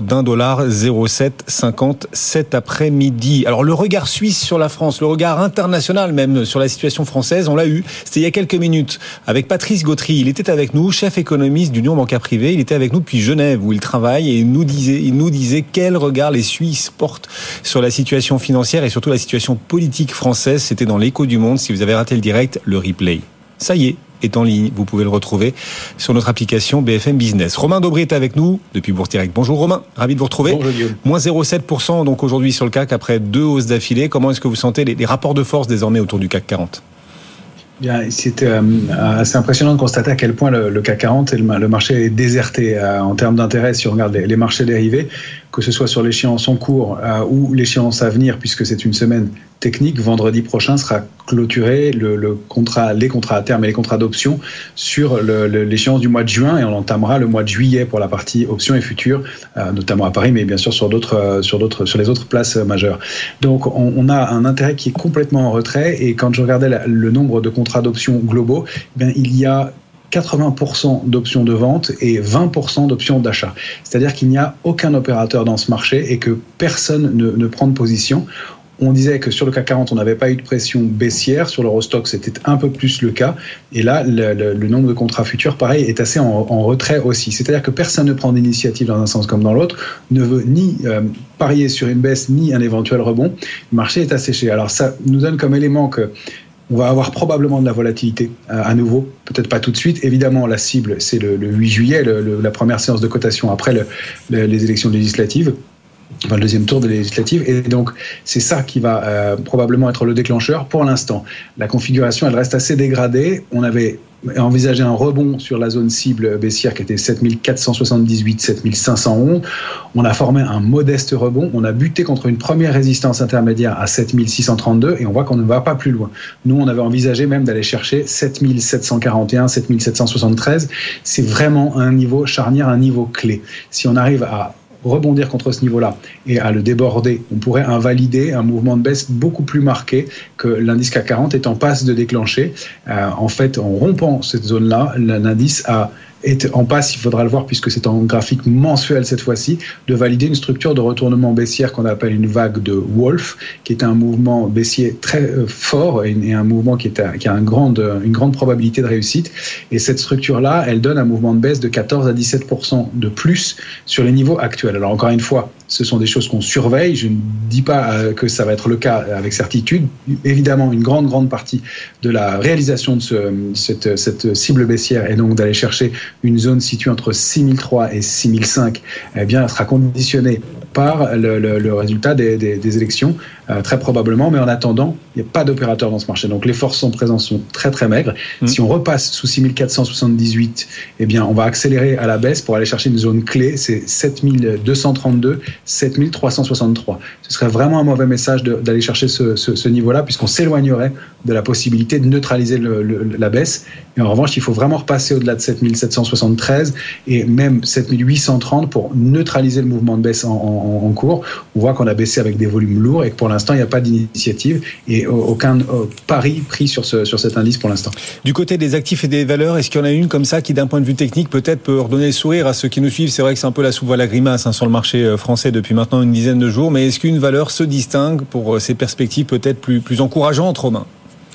d'1,0750 cet après-midi. Alors le regard suisse sur la France, le regard international même sur la situation française, on l'a eu, c'était il y a quelques minutes, avec Patrice Gautry. Il était avec nous, chef économiste d'Union Bancaire Privée. Il était avec nous depuis Genève, où il travaille, et il nous disait quel regard les Suisses portent sur la situation financière et surtout la situation politique française. C'était dans l'Écho du Monde. Si vous avez raté le direct, le replay, ça y est en ligne. Vous pouvez le retrouver sur notre application BFM Business. Romain Daubry est avec nous depuis Bourse Direct. Bonjour Romain, ravi de vous retrouver. Bonjour Guillaume. Moins 0,7% donc aujourd'hui sur le CAC après 2 hausses d'affilée. Comment est-ce que vous sentez les rapports de force désormais autour du CAC 40 ? Bien, c'était assez impressionnant de constater à quel point le CAC 40 et le marché est déserté en termes d'intérêt. Si on regarde les marchés dérivés, que ce soit sur l'échéance en cours ou l'échéance à venir, puisque c'est une semaine technique, vendredi prochain sera clôturé les contrats à terme et les contrats d'options sur l'échéance du mois de juin, et on entamera le mois de juillet pour la partie options et futures, notamment à Paris, mais bien sûr sur les autres places majeures. Donc on a un intérêt qui est complètement en retrait, et quand je regardais le nombre de contrats d'options globaux, il y a 80% d'options de vente et 20% d'options d'achat. C'est-à-dire qu'il n'y a aucun opérateur dans ce marché et que personne ne prend de position. On disait que sur le CAC 40, on n'avait pas eu de pression baissière. Sur l'Eurostoxx, c'était un peu plus le cas. Et là, le nombre de contrats futurs, pareil, est assez en retrait aussi. C'est-à-dire que personne ne prend d'initiative dans un sens comme dans l'autre, ne veut ni parier sur une baisse, ni un éventuel rebond. Le marché est asséché. Alors ça nous donne comme élément que on va avoir probablement de la volatilité à nouveau, peut-être pas tout de suite. Évidemment, la cible, c'est le 8 juillet, la première séance de cotation après les élections législatives, enfin le deuxième tour des législatives. Et donc, c'est ça qui va probablement être le déclencheur. Pour l'instant, la configuration, elle reste assez dégradée. On avait envisagé un rebond sur la zone cible baissière qui était 7478, 7511. On a formé un modeste rebond. On a buté contre une première résistance intermédiaire à 7632 et on voit qu'on ne va pas plus loin. Nous, on avait envisagé même d'aller chercher 7741, 7773. C'est vraiment un niveau charnière, un niveau clé. Si on arrive à rebondir contre ce niveau-là et à le déborder, on pourrait invalider un mouvement de baisse beaucoup plus marqué que l'indice CAC 40 est en passe de déclencher. En fait, en rompant cette zone-là, l'indice est en passe, il faudra le voir puisque c'est en graphique mensuel cette fois-ci, de valider une structure de retournement baissière qu'on appelle une vague de Wolf, qui est un mouvement baissier très fort et un mouvement qui a une grande probabilité de réussite. Et cette structure-là, elle donne un mouvement de baisse de 14 à 17% de plus sur les niveaux actuels. Alors encore une fois, ce sont des choses qu'on surveille. Je ne dis pas que ça va être le cas avec certitude. Évidemment, une grande partie de la réalisation de cette cible baissière est donc d'aller chercher une zone située entre 6003 et 6005, eh bien, sera conditionnée par le résultat des élections, très probablement. Mais en attendant, il n'y a pas d'opérateur dans ce marché. Donc les forces en présence sont très très maigres. Si on repasse sous 6478, eh bien on va accélérer à la baisse pour aller chercher une zone clé. C'est 7232, 7363. Ce serait vraiment un mauvais message d'aller chercher ce niveau-là, puisqu'on s'éloignerait de la possibilité de neutraliser la baisse. Et en revanche, il faut vraiment repasser au-delà de 7773 et même 7830 pour neutraliser le mouvement de baisse en cours. On voit qu'on a baissé avec des volumes lourds et que pour l'instant, il n'y a pas d'initiative et aucun pari pris sur cet indice pour l'instant. Du côté des actifs et des valeurs, est-ce qu'il y en a une comme ça qui, d'un point de vue technique, peut-être peut redonner le sourire à ceux qui nous suivent? C'est vrai que c'est un peu la soupe à la grimace sur le marché français depuis maintenant une dizaine de jours, mais est-ce qu'une valeur se distingue pour ses perspectives peut-être plus encourageantes, Romain?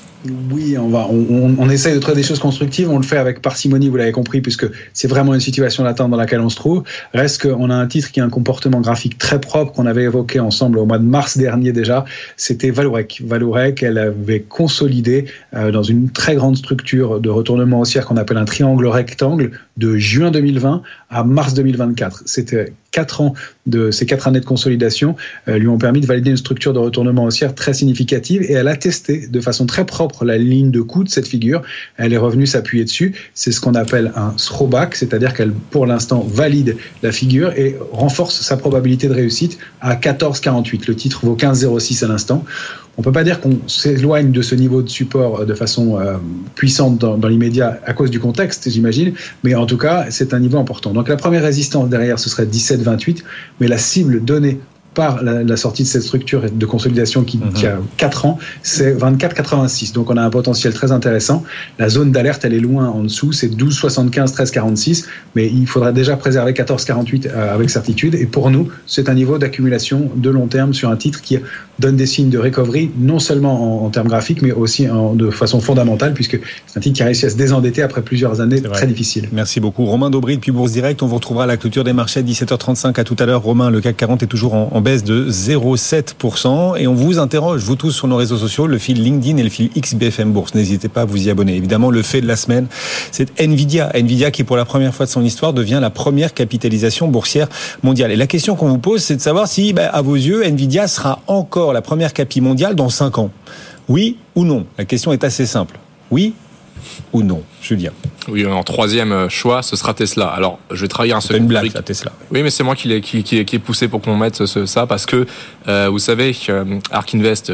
Oui, on essaye de trouver des choses constructives. On le fait avec parcimonie, vous l'avez compris, puisque c'est vraiment une situation latente dans laquelle on se trouve. Reste qu'on a un titre qui a un comportement graphique très propre qu'on avait évoqué ensemble au mois de mars dernier déjà. C'était Vallourec. Vallourec, elle avait consolidé dans une très grande structure de retournement haussière qu'on appelle un triangle rectangle de juin 2020 à mars 2024. C'était 4 ans ces 4 années de consolidation lui ont permis de valider une structure de retournement haussière très significative et elle a testé de façon très propre la ligne de coût de cette figure. Elle est revenue s'appuyer dessus. C'est ce qu'on appelle un throwback, c'est-à-dire qu'elle, pour l'instant, valide la figure et renforce sa probabilité de réussite à 14,48. Le titre vaut 15,06 à l'instant. On ne peut pas dire qu'on s'éloigne de ce niveau de support de façon puissante dans l'immédiat à cause du contexte, j'imagine, mais en tout cas, c'est un niveau important. Donc la première résistance derrière, ce serait 17,28, mais la cible donnée par la sortie de cette structure de consolidation qui a 4 ans, c'est 24,86. Donc on a un potentiel très intéressant. La zone d'alerte, elle est loin en dessous, c'est 12,75, 13,46, mais il faudra déjà préserver 14,48 avec certitude. Et pour nous, c'est un niveau d'accumulation de long terme sur un titre qui donne des signes de recovery, non seulement en termes graphiques, mais aussi de façon fondamentale, puisque c'est un titre qui a réussi à se désendetter après plusieurs années très difficiles. Merci beaucoup. Romain Daubry depuis Bourse Direct. On vous retrouvera à la clôture des marchés à 17h35. À tout à l'heure. Romain, le CAC 40 est toujours en baisse de 0,7%. Et on vous interroge, vous tous, sur nos réseaux sociaux, le fil LinkedIn et le fil XBFM Bourse. N'hésitez pas à vous y abonner. Évidemment, le fait de la semaine, c'est Nvidia. Nvidia qui, pour la première fois de son histoire, devient la première capitalisation boursière mondiale. Et la question qu'on vous pose, c'est de savoir si, à vos yeux, Nvidia sera encore la première capi mondiale dans 5 ans. Oui ou non? La question est assez simple. Oui ou non, Julien? Oui, en troisième choix, ce sera Tesla. Alors, je vais travailler un second. C'est une blague, la Tesla. Oui, mais c'est moi qui l'ai poussé pour qu'on mette ça, parce que vous savez Ark Invest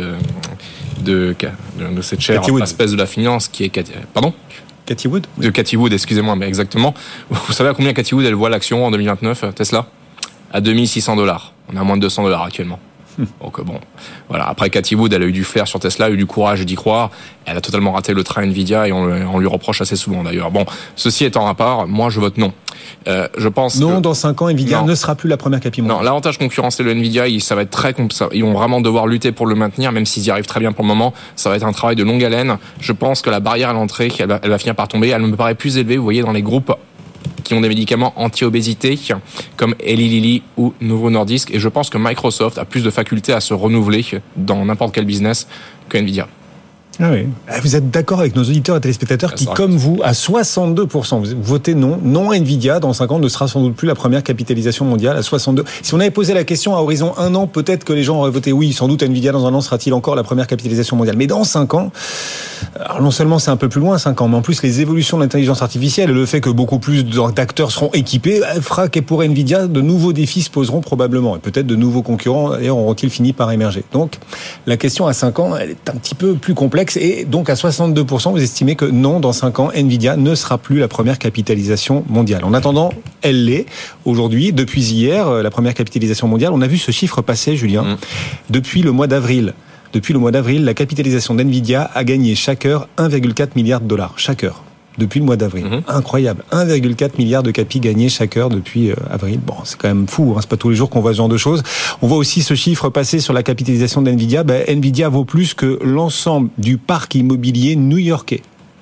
de cette chaire espèce de la finance qui est pardon. Cathy Wood? De Cathy Wood, excusez-moi, mais exactement. Vous savez à combien Cathy Wood elle voit l'action en 2029, Tesla? À $2,600. On est à moins de $200 actuellement. Donc bon, voilà. Après, Cathy Wood, elle a eu du flair sur Tesla, elle a eu du courage d'y croire. Elle a totalement raté le train Nvidia et on lui reproche assez souvent d'ailleurs. Bon, ceci étant à part, moi je vote non. Je pense non, dans 5 ans, Nvidia ne sera plus la première capi mondiale. Non, l'avantage concurrentiel de Nvidia, ça va être ils vont vraiment devoir lutter pour le maintenir, même s'ils y arrivent très bien pour le moment. Ça va être un travail de longue haleine. Je pense que la barrière à l'entrée, elle va finir par tomber. Elle me paraît plus élevée, vous voyez, dans les groupes qui ont des médicaments anti-obésité comme Eli Lilly ou Novo Nordisk, et je pense que Microsoft a plus de facultés à se renouveler dans n'importe quel business que Nvidia. Ah oui. Vous êtes d'accord avec nos auditeurs et téléspectateurs qui, comme vous, à 62%, vous votez non. Non, Nvidia, dans 5 ans, ne sera sans doute plus la première capitalisation mondiale à 62%. Si on avait posé la question à horizon 1 an, peut-être que les gens auraient voté oui, sans doute Nvidia dans 1 an sera-t-il encore la première capitalisation mondiale. Mais dans 5 ans, alors non seulement c'est un peu plus loin, 5 ans, mais en plus les évolutions de l'intelligence artificielle et le fait que beaucoup plus d'acteurs seront équipés fera que pour Nvidia, de nouveaux défis se poseront probablement. Et peut-être de nouveaux concurrents, d'ailleurs, auront-ils fini par émerger. Donc, la question à 5 ans, elle est un petit peu plus complexe. Et donc, à 62%, vous estimez que non, dans 5 ans, Nvidia ne sera plus la première capitalisation mondiale. En attendant, elle l'est aujourd'hui. Depuis hier, la première capitalisation mondiale, on a vu ce chiffre passer, Julien. Depuis le mois d'avril, la capitalisation d'Nvidia a gagné chaque heure 1,4 milliard de dollars. Chaque heure. Depuis le mois d'avril. Incroyable. 1,4 milliard de capi gagnés chaque heure depuis avril. Bon, c'est quand même fou, c'est pas tous les jours qu'on voit ce genre de choses. On voit aussi ce chiffre passer sur la capitalisation d'Nvidia. Nvidia vaut plus que l'ensemble du parc immobilier new-yorkais.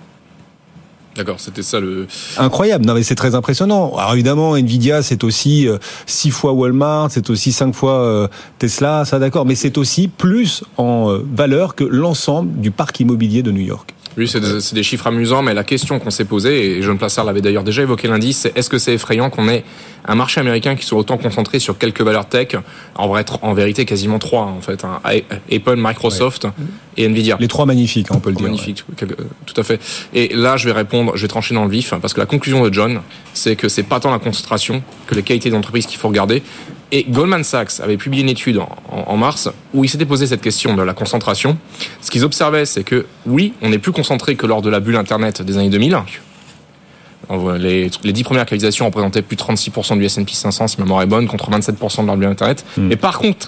D'accord, c'était ça le... Incroyable, non mais c'est très impressionnant. Alors évidemment, Nvidia, c'est aussi 6 fois Walmart, c'est aussi 5 fois Tesla, ça d'accord, mais c'est aussi plus en valeur que l'ensemble du parc immobilier de New York. Oui, c'est des chiffres amusants, mais la question qu'on s'est posée, et John Plassard l'avait d'ailleurs déjà évoqué lundi, c'est est-ce que c'est effrayant qu'on ait un marché américain qui soit autant concentré sur quelques valeurs tech, en vérité quasiment 3 en fait, hein, Apple, Microsoft et Nvidia. Les 3 magnifiques, on peut le dire. Magnifiques, tout à fait. Et là, je vais trancher dans le vif, parce que la conclusion de John, c'est que c'est pas tant la concentration que les qualités d'entreprise qu'il faut regarder. Et Goldman Sachs avait publié une étude en mars où il s'était posé cette question de la concentration. Ce qu'ils observaient, c'est que oui, on est plus concentré que lors de la bulle Internet des années 2000. Les 10 premières capitalisations représentaient plus de 36% du S&P 500, si ma mémoire est bonne, contre 27% de la bulle Internet. Mais par contre,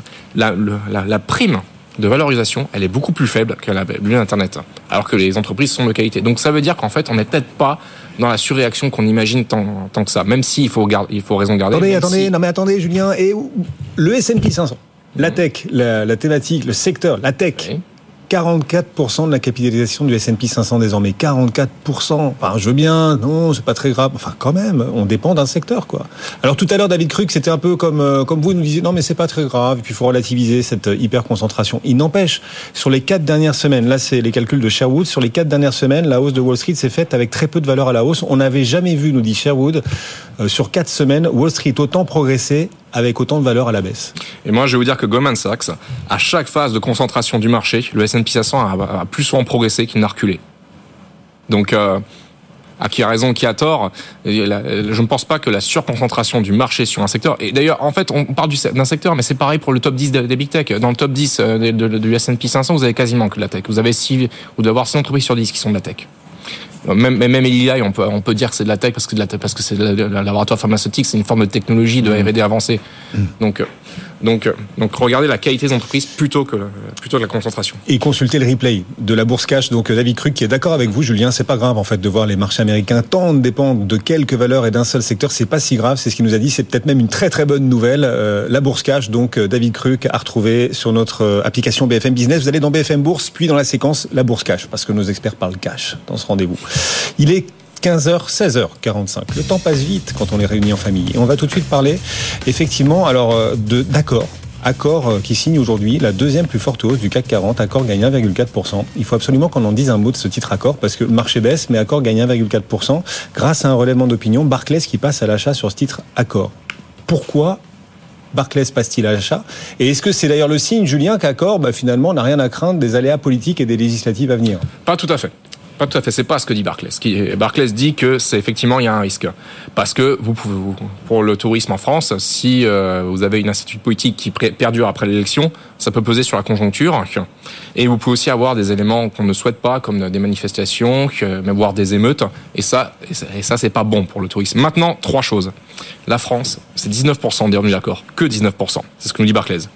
la prime de valorisation, elle est beaucoup plus faible que la bulle Internet, alors que les entreprises sont de qualité. Donc ça veut dire qu'en fait, on n'est peut-être pas dans la surréaction qu'on imagine tant que ça, même s'il faut raison garder. Attendez, Julien, et le S&P 500, la tech, la thématique, le secteur, la tech, oui. 44% de la capitalisation du S&P 500 désormais, 44%. Enfin, je veux bien, non, c'est pas très grave. Enfin, quand même, on dépend d'un secteur, quoi. Alors tout à l'heure, David Krug, c'était un peu comme vous nous disiez, non, mais c'est pas très grave. Et puis il faut relativiser cette hyper concentration. Il n'empêche, sur les 4 dernières semaines, là c'est les calculs de Sherwood, sur les 4 dernières semaines, la hausse de Wall Street s'est faite avec très peu de valeur à la hausse. On n'avait jamais vu, nous dit Sherwood, sur 4 semaines, Wall Street autant progresser avec autant de valeur à la baisse. Et moi, je vais vous dire que Goldman Sachs, à chaque phase de concentration du marché, le S&P 500 a plus souvent progressé qu'il n'a reculé. Donc, à qui a raison, qui a tort, je ne pense pas que la surconcentration du marché sur un secteur... Et d'ailleurs, en fait, on parle d'un secteur, mais c'est pareil pour le top 10 des big tech. Dans le top 10 du S&P 500, vous avez quasiment que de la tech. Vous devez avoir 6 entreprises sur 10 qui sont de la tech. Même Eli, on peut dire que c'est de la tech parce que c'est le laboratoire pharmaceutique, c'est une forme de technologie de R&D avancée. Donc regardez la qualité des entreprises plutôt que la concentration. Et consultez le replay de la bourse cash. Donc David Krug qui est d'accord avec vous, Julien, c'est pas grave en fait de voir les marchés américains tant dépendre de quelques valeurs et d'un seul secteur, c'est pas si grave. C'est ce qu'il nous a dit. C'est peut-être même une très très bonne nouvelle. La bourse cash, donc David Krug à retrouver sur notre application BFM Business. Vous allez dans BFM Bourse, puis dans la séquence la bourse cash, parce que nos experts parlent cash dans ce rendez-vous. Il est 16h45. Le temps passe vite quand on est réunis en famille. Et on va tout de suite parler, effectivement, d'Accor. Accor qui signe aujourd'hui la deuxième plus forte hausse du CAC 40. Accor gagne 1,4%. Il faut absolument qu'on en dise un mot de ce titre Accor parce que le marché baisse, mais Accor gagne 1,4% grâce à un relèvement d'opinion. Barclays qui passe à l'achat sur ce titre Accor. Pourquoi Barclays passe-t-il à l'achat? Et est-ce que c'est d'ailleurs le signe, Julien, qu'Accor, finalement, n'a rien à craindre des aléas politiques et des législatives à venir? Pas tout à fait. Pas tout à fait, c'est pas ce que dit Barclays. Barclays dit que c'est effectivement il y a un risque parce que vous pouvez, pour le tourisme en France, si vous avez une incertitude politique qui perdure après l'élection, ça peut peser sur la conjoncture et vous pouvez aussi avoir des éléments qu'on ne souhaite pas comme des manifestations, même voire des émeutes et ça c'est pas bon pour le tourisme. Maintenant, 3 choses. La France, c'est 19% des revenus d'Accor, que 19%, c'est ce que nous dit Barclays.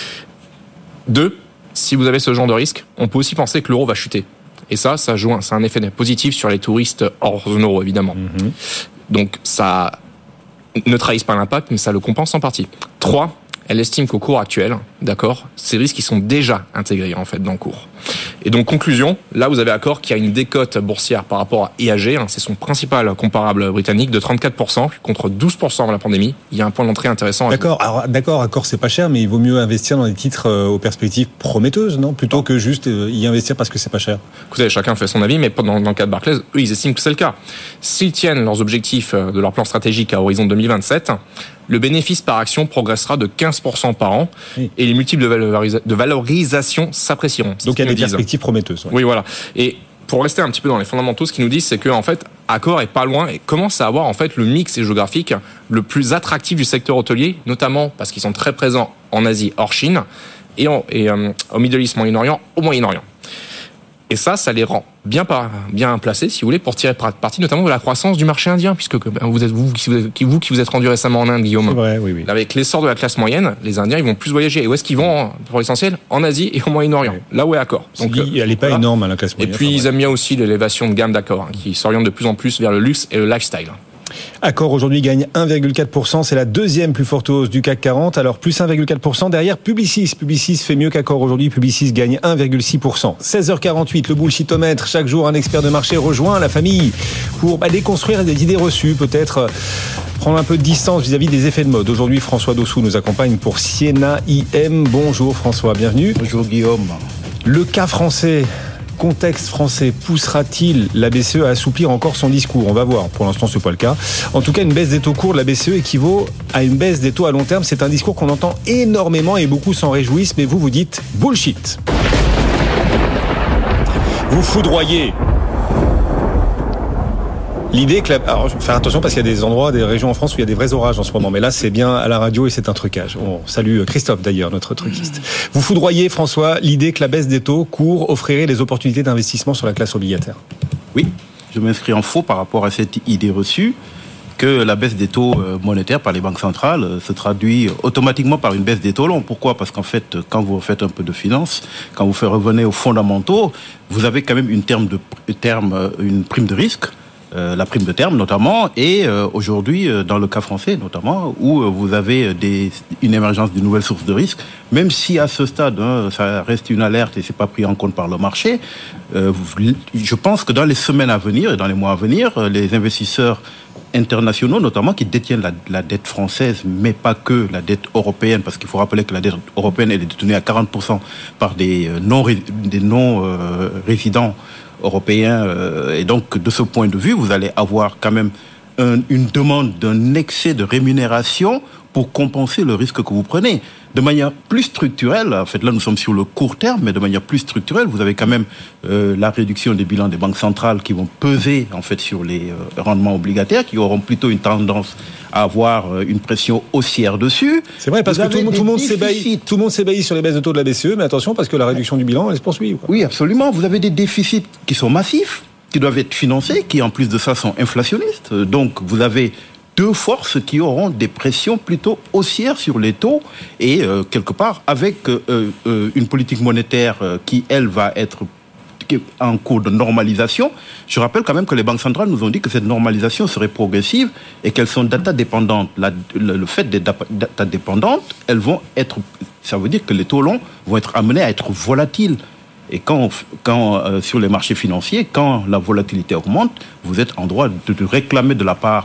2, si vous avez ce genre de risque, on peut aussi penser que l'euro va chuter. Et ça joue, c'est un effet positif sur les touristes hors zone euro, évidemment. Donc, ça neutralise pas l'impact, mais ça le compense en partie. 3, elle estime qu'au cours actuel, d'accord, ces risques ils sont déjà intégrés, en fait, dans le cours. Et donc, conclusion, là, vous avez Accor qui a une décote boursière par rapport à IAG, c'est son principal comparable britannique, de 34% contre 12% avant la pandémie. Il y a un point d'entrée intéressant. D'accord, Accor, c'est pas cher, mais il vaut mieux investir dans des titres aux perspectives prometteuses, non? Plutôt que juste y investir parce que c'est pas cher. Écoutez, chacun fait son avis, mais dans le cas de Barclays, eux, ils estiment que c'est le cas. S'ils tiennent leurs objectifs de leur plan stratégique à horizon 2027, le bénéfice par action progressera de 15% par an et les multiples de valorisation s'apprécieront. Donc il y a des perspectives prometteuses. Oui, voilà. Et pour rester un petit peu dans les fondamentaux, ce qu'ils nous disent, c'est que en fait, Accor est pas loin et commence à avoir en fait le mix géographique le plus attractif du secteur hôtelier, notamment parce qu'ils sont très présents en Asie hors Chine et au Middle East, Moyen-Orient, au Moyen-Orient. Et ça les rend bien placés, si vous voulez, pour tirer parti notamment de la croissance du marché indien, puisque vous qui vous êtes rendu récemment en Inde, Guillaume. C'est vrai, oui. Avec l'essor de la classe moyenne, les Indiens, ils vont plus voyager. Et où est-ce qu'ils vont, pour l'essentiel? En Asie et au Moyen-Orient. Oui. Là où est Accor. Donc, elle n'est pas énorme, la classe moyenne. Et puis, ils aiment bien aussi l'élévation de gamme d'Accor, qui s'oriente de plus en plus vers le luxe et le lifestyle. Accor aujourd'hui gagne 1,4%, c'est la deuxième plus forte hausse du CAC 40, alors plus 1,4% derrière Publicis. Publicis fait mieux qu'Accor aujourd'hui, Publicis gagne 1,6%. 16h48, le bullshitomètre, chaque jour un expert de marché rejoint la famille pour déconstruire des idées reçues, peut-être prendre un peu de distance vis-à-vis des effets de mode. Aujourd'hui, François Dossou nous accompagne pour Siena IM. Bonjour François, bienvenue. Bonjour Guillaume. Le cas français contexte français poussera-t-il la BCE à assouplir encore son discours? On va voir. Pour l'instant, c'est pas le cas. En tout cas, une baisse des taux courts de la BCE équivaut à une baisse des taux à long terme. C'est un discours qu'on entend énormément et beaucoup s'en réjouissent, mais vous dites bullshit. Vous foudroyez. L'idée que alors, faire attention parce qu'il y a des endroits, des régions en France où il y a des vrais orages en ce moment. Mais là, c'est bien à la radio et c'est un trucage. On salue Christophe d'ailleurs, notre truquiste. Vous foudroyez, François, l'idée que la baisse des taux courts offrirait des opportunités d'investissement sur la classe obligataire. Oui, je m'inscris en faux par rapport à cette idée reçue que la baisse des taux monétaires par les banques centrales se traduit automatiquement par une baisse des taux longs. Pourquoi ? Parce qu'en fait, quand vous faites un peu de finance, quand vous revenez aux fondamentaux, vous avez quand même une prime de risque. La prime de terme notamment, et aujourd'hui, dans le cas français notamment, où vous avez une émergence de nouvelles sources de risque, même si à ce stade, ça reste une alerte et c'est pas pris en compte par le marché, je pense que dans les semaines à venir et dans les mois à venir, les investisseurs internationaux, notamment qui détiennent la dette française, mais pas que la dette européenne, parce qu'il faut rappeler que la dette européenne elle est détenue à 40% par des non-résidents européens. Et donc, de ce point de vue, vous allez avoir quand même une demande d'un excès de rémunération pour compenser le risque que vous prenez. De manière plus structurelle, en fait là nous sommes sur le court terme, mais de manière plus structurelle, vous avez quand même la réduction des bilans des banques centrales qui vont peser en fait sur les rendements obligataires, qui auront plutôt une tendance à avoir une pression haussière dessus. C'est vrai, parce que tout le monde s'ébahit sur les baisses de taux de la BCE, mais attention parce que la réduction du bilan elle se poursuit. Oui, absolument. Vous avez des déficits qui sont massifs, qui doivent être financés, qui en plus de ça sont inflationnistes. Donc vous avez deux forces qui auront des pressions plutôt haussières sur les taux et quelque part avec une politique monétaire qui elle va être en cours de normalisation. Je rappelle quand même que les banques centrales nous ont dit que cette normalisation serait progressive et qu'elles sont data dépendantes. Le fait d'être data dépendantes, elles vont être, ça veut dire que les taux longs vont être amenés à être volatiles. Et quand sur les marchés financiers, quand la volatilité augmente, vous êtes en droit de réclamer de la part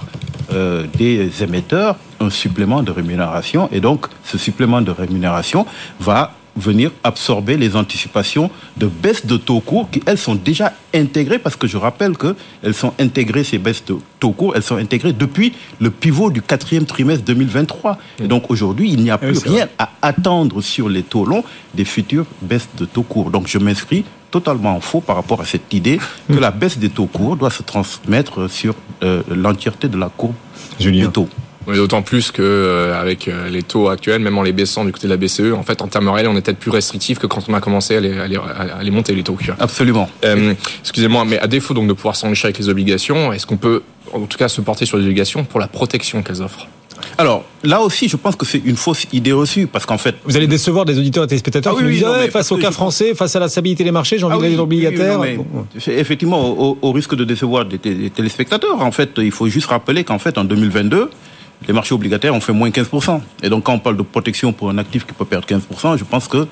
des émetteurs un supplément de rémunération. Et donc, ce supplément de rémunération va venir absorber les anticipations de baisse de taux courts qui, elles, sont déjà intégrées, parce que je rappelle qu'elles sont intégrées, ces baisses de taux courts, elles sont intégrées depuis le pivot du 4e trimestre 2023. Et donc, aujourd'hui, il n'y a plus rien à attendre sur les taux longs des futures baisses de taux courts. Donc, je m'inscris totalement en faux par rapport à cette idée que la baisse des taux courts doit se transmettre sur l'entièreté de la courbe des taux. Oui, d'autant plus que avec les taux actuels, même en les baissant du côté de la BCE, en fait, en termes réels, on est peut-être plus restrictif que quand on a commencé à les monter les taux. Absolument. Excusez-moi, mais à défaut donc de pouvoir s'enrichir avec les obligations, est-ce qu'on peut, en tout cas, se porter sur les obligations pour la protection qu'elles offrent ? Alors, là aussi, je pense que c'est une fausse idée reçue, parce qu'en fait... Vous allez décevoir des auditeurs et téléspectateurs qui nous disent face au cas français, face à la stabilité des marchés, j'ai envie d'aller obligataire. Effectivement, au risque de décevoir des téléspectateurs, en fait, il faut juste rappeler qu'en fait, en 2022, les marchés obligataires ont fait moins 15%. Et donc, quand on parle de protection pour un actif qui peut perdre 15%, je pense que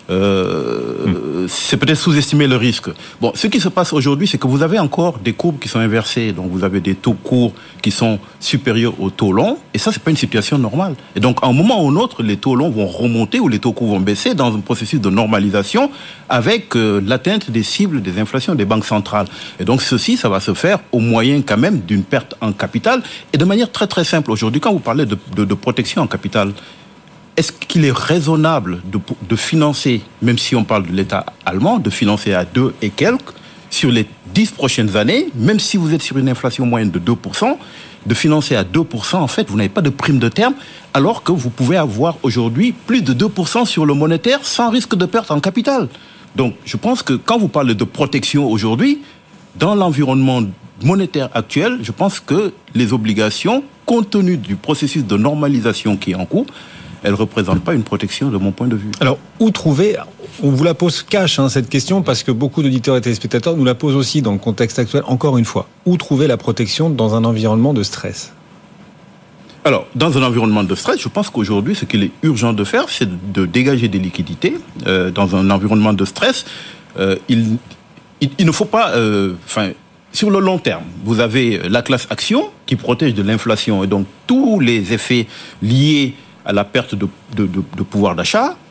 c'est peut-être sous-estimer le risque. Bon, ce qui se passe aujourd'hui, c'est que vous avez encore des courbes qui sont inversées. Donc, vous avez des taux courts qui sont supérieurs aux taux longs. Et ça, c'est pas une situation normale. Et donc, à un moment ou un autre, les taux longs vont remonter ou les taux courts vont baisser dans un processus de normalisation avec l'atteinte des cibles des inflations des banques centrales. Et donc, ceci, ça va se faire au moyen quand même d'une perte en capital et de manière très, très simple. Aujourd'hui, quand vous parlez de protection en capital, est-ce qu'il est raisonnable de financer, même si on parle de l'État allemand, de financer à 2 et quelques sur les 10 prochaines années, même si vous êtes sur une inflation moyenne de 2%, de financer à 2%, en fait, vous n'avez pas de prime de terme, alors que vous pouvez avoir aujourd'hui plus de 2% sur le monétaire sans risque de perte en capital. Donc, je pense que quand vous parlez de protection aujourd'hui, dans l'environnement monétaire actuel, je pense que les obligations, compte tenu du processus de normalisation qui est en cours, elle ne représente pas une protection de mon point de vue. Alors, où trouver... On vous la pose cash, cette question, parce que beaucoup d'auditeurs et téléspectateurs nous la posent aussi dans le contexte actuel. Encore une fois, où trouver la protection dans un environnement de stress ? Alors, dans un environnement de stress, je pense qu'aujourd'hui, ce qu'il est urgent de faire, c'est de dégager des liquidités. Dans un environnement de stress, il ne faut pas... sur le long terme, vous avez la classe action qui protège de l'inflation et donc tous les effets liés à la perte de pouvoir d'achat,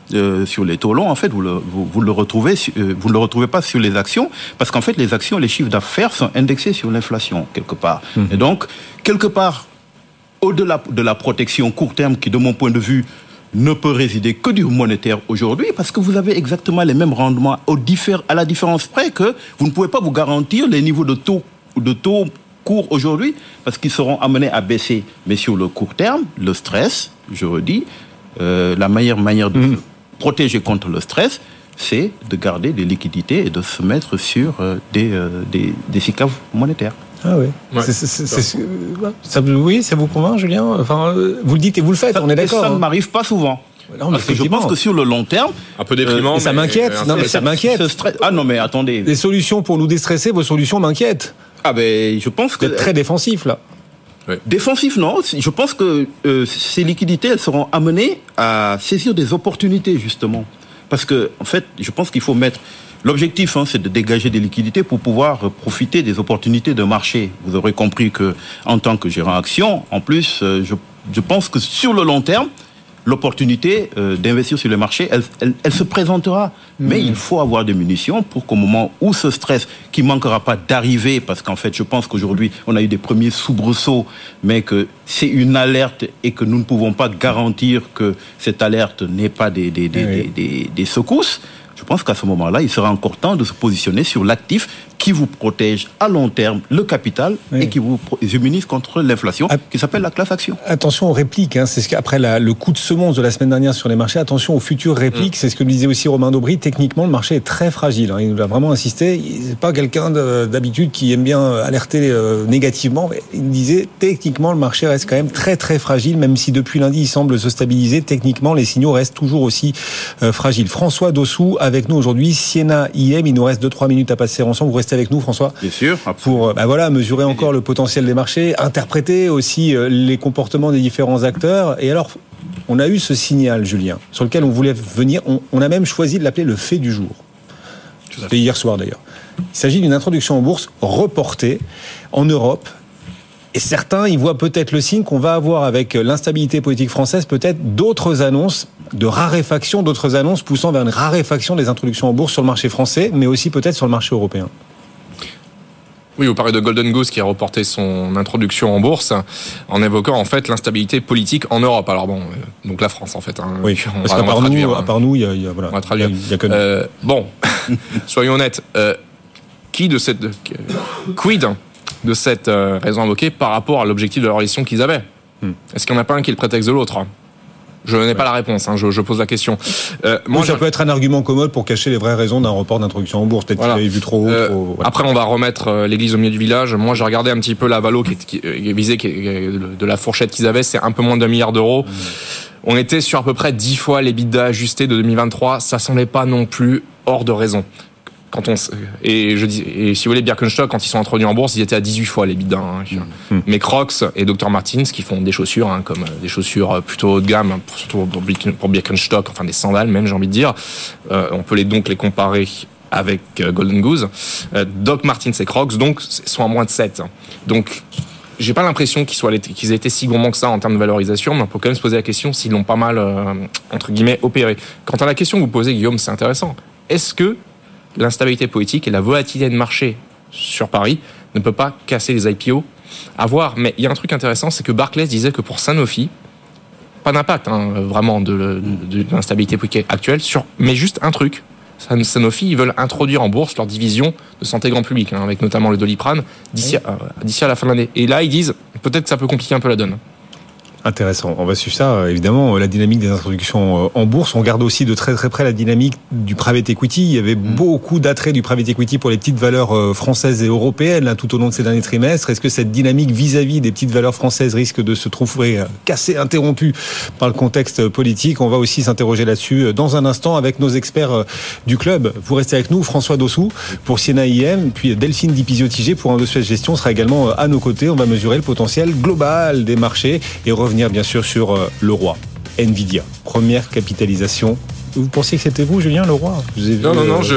sur les taux longs, en fait, vous ne le retrouvez pas sur les actions, parce qu'en fait, les actions, les chiffres d'affaires sont indexés sur l'inflation, quelque part. Et donc, quelque part, au-delà de la protection court terme, qui, de mon point de vue, ne peut résider que du monétaire aujourd'hui, parce que vous avez exactement les mêmes rendements à la différence près que vous ne pouvez pas vous garantir les niveaux de taux courts aujourd'hui, parce qu'ils seront amenés à baisser. Mais sur le court terme, le stress, je redis, la meilleure manière de se protéger contre le stress, c'est de garder des liquidités et de se mettre sur des SICAV monétaires. Ah oui. Ouais. Oui, ça vous convainc, Julien? Enfin, vous le dites et vous le faites, on est d'accord. Ça ne m'arrive pas souvent. Non, parce que je pense que sur le long terme, un peu déprimant, ça m'inquiète. Non, mais ça m'inquiète. Ah non, mais attendez. Des solutions pour nous déstresser, vos solutions m'inquiètent. Ah ben, je pense que vous êtes très défensif là. Oui. Défensif, non. Je pense que ces liquidités, elles seront amenées à saisir des opportunités justement, parce que en fait, je pense qu'il faut mettre. L'objectif, c'est de dégager des liquidités pour pouvoir profiter des opportunités de marché. Vous aurez compris que, en tant que gérant action, en plus, je pense que sur le long terme, l'opportunité d'investir sur les marchés, elle se présentera. Mais il faut avoir des munitions pour qu'au moment où ce stress, qui manquera pas d'arriver, parce qu'en fait, je pense qu'aujourd'hui, on a eu des premiers soubresauts, mais que c'est une alerte et que nous ne pouvons pas garantir que cette alerte n'ait pas des secousses. Je pense qu'à ce moment-là, il sera encore temps de se positionner sur l'actif qui vous protège à long terme le capital et qui vous immunise contre l'inflation, qui s'appelle la classe action. Attention aux répliques, c'est ce qu'après le coup de semonce de la semaine dernière sur les marchés, attention aux futures répliques, c'est ce que disait aussi Romain Daubry. Techniquement, le marché est très fragile. Il nous a vraiment insisté. C'est pas quelqu'un d'habitude qui aime bien alerter négativement. Mais il disait techniquement, le marché reste quand même très très fragile, même si depuis lundi il semble se stabiliser. Techniquement, les signaux restent toujours aussi fragiles. François Dossou avec nous aujourd'hui, Siena IM. Il nous reste 2-3 minutes à passer ensemble. Vous restez avec nous, François. Bien sûr. Pour mesurer encore le potentiel des marchés, interpréter aussi les comportements des différents acteurs. Et alors, on a eu ce signal, Julien, sur lequel on voulait venir. On a même choisi de l'appeler le fait du jour. C'était hier soir d'ailleurs. Il s'agit d'une introduction en bourse reportée en Europe. Et certains y voient peut-être le signe qu'on va avoir avec l'instabilité politique française, peut-être d'autres annonces de raréfaction, d'autres annonces poussant vers une raréfaction des introductions en bourse sur le marché français, mais aussi peut-être sur le marché européen. Oui, vous parlez de Golden Goose qui a reporté son introduction en bourse en évoquant en fait l'instabilité politique en Europe. Alors bon, donc la France en fait. Oui, parce qu'à part nous, il y a voilà. On va traduire. Il y a que nous. Bon, soyons honnêtes. Quid de cette raison invoquée par rapport à l'objectif de leur élection qu'ils avaient? Est-ce qu'il n'y en a pas un qui est le prétexte de l'autre? Je n'ai pas la réponse, je pose la question. Moi, ça peut être un argument commode pour cacher les vraies raisons d'un report d'introduction en bourse. Peut-être qu'il avait vu trop haut. Après, on va remettre l'église au milieu du village. Moi, j'ai regardé un petit peu la valo qui visait de la fourchette qu'ils avaient, c'est un peu moins d'1 milliard d'euros. On était sur à peu près 10 fois l'EBITDA ajusté de 2023. Ça semblait pas non plus hors de raison. Et si vous voulez, Birkenstock, quand ils sont introduits en bourse, ils étaient à 18 fois les bidas. Mais Crocs et Dr. Martens, qui font des chaussures, comme des chaussures plutôt haut de gamme, surtout pour Birkenstock, enfin des sandales même, j'ai envie de dire. On peut donc les comparer avec Golden Goose. Doc Martens et Crocs, donc, sont à moins de 7. Donc, j'ai pas l'impression qu'ils aient été si gourmands que ça en termes de valorisation, mais on peut quand même se poser la question s'ils l'ont pas mal, entre guillemets, opéré. Quant à la question que vous posez, Guillaume, c'est intéressant. Est-ce que l'instabilité politique et la volatilité de marché sur Paris ne peut pas casser les IPO? À voir. Mais il y a un truc intéressant, c'est que Barclays disait que pour Sanofi, pas d'impact vraiment de l'instabilité politique actuelle, mais juste un truc. Sanofi, ils veulent introduire en bourse leur division de santé grand public, avec notamment le Doliprane, d'ici à la fin de l'année. Et là, ils disent, peut-être que ça peut compliquer un peu la donne. Intéressant. On va suivre ça, évidemment, la dynamique des introductions en bourse. On regarde aussi de très très près la dynamique du private equity. Il y avait beaucoup d'attrait du private equity pour les petites valeurs françaises et européennes tout au long de ces derniers trimestres. Est-ce que cette dynamique vis-à-vis des petites valeurs françaises risque de se trouver cassée, interrompue par le contexte politique? On va aussi s'interroger là-dessus dans un instant avec nos experts du club. Vous restez avec nous, François Dossou pour Siena IM, puis Delphine Di-Pisio-Tigé pour Indosuez Gestion sera également à nos côtés. On va mesurer le potentiel global des marchés et revenir bien sûr sur le roi, Nvidia. Première capitalisation Vous pensiez que c'était vous, Julien Leroy? Non,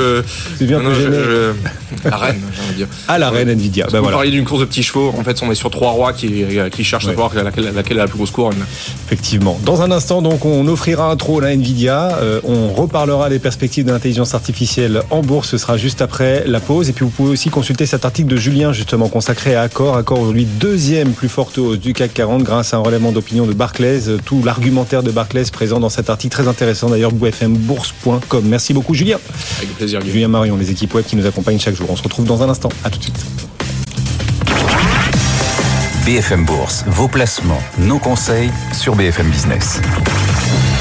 la reine, j'ai envie de dire. Ah, la reine Nvidia. Vous parliez d'une course de petits chevaux. En fait, on est sur 3 rois qui cherchent à savoir laquelle est la plus grosse couronne. Effectivement. Dans un instant, donc, on offrira un trône à Nvidia. On reparlera des perspectives de l'intelligence artificielle en bourse. Ce sera juste après la pause. Et puis, vous pouvez aussi consulter cet article de Julien, justement, consacré à Accor. Accor, aujourd'hui, 2e plus forte hausse du CAC 40 grâce à un relèvement d'opinion de Barclays. Tout l'argumentaire de Barclays présent dans cet article très intéressant. D'ailleurs, bfmbourse.com. Merci beaucoup, Julien. Avec plaisir, Guillaume. Julien Marion, les équipes web qui nous accompagnent chaque jour. On se retrouve dans un instant. À tout de suite. BFM Bourse, vos placements, nos conseils sur BFM Business.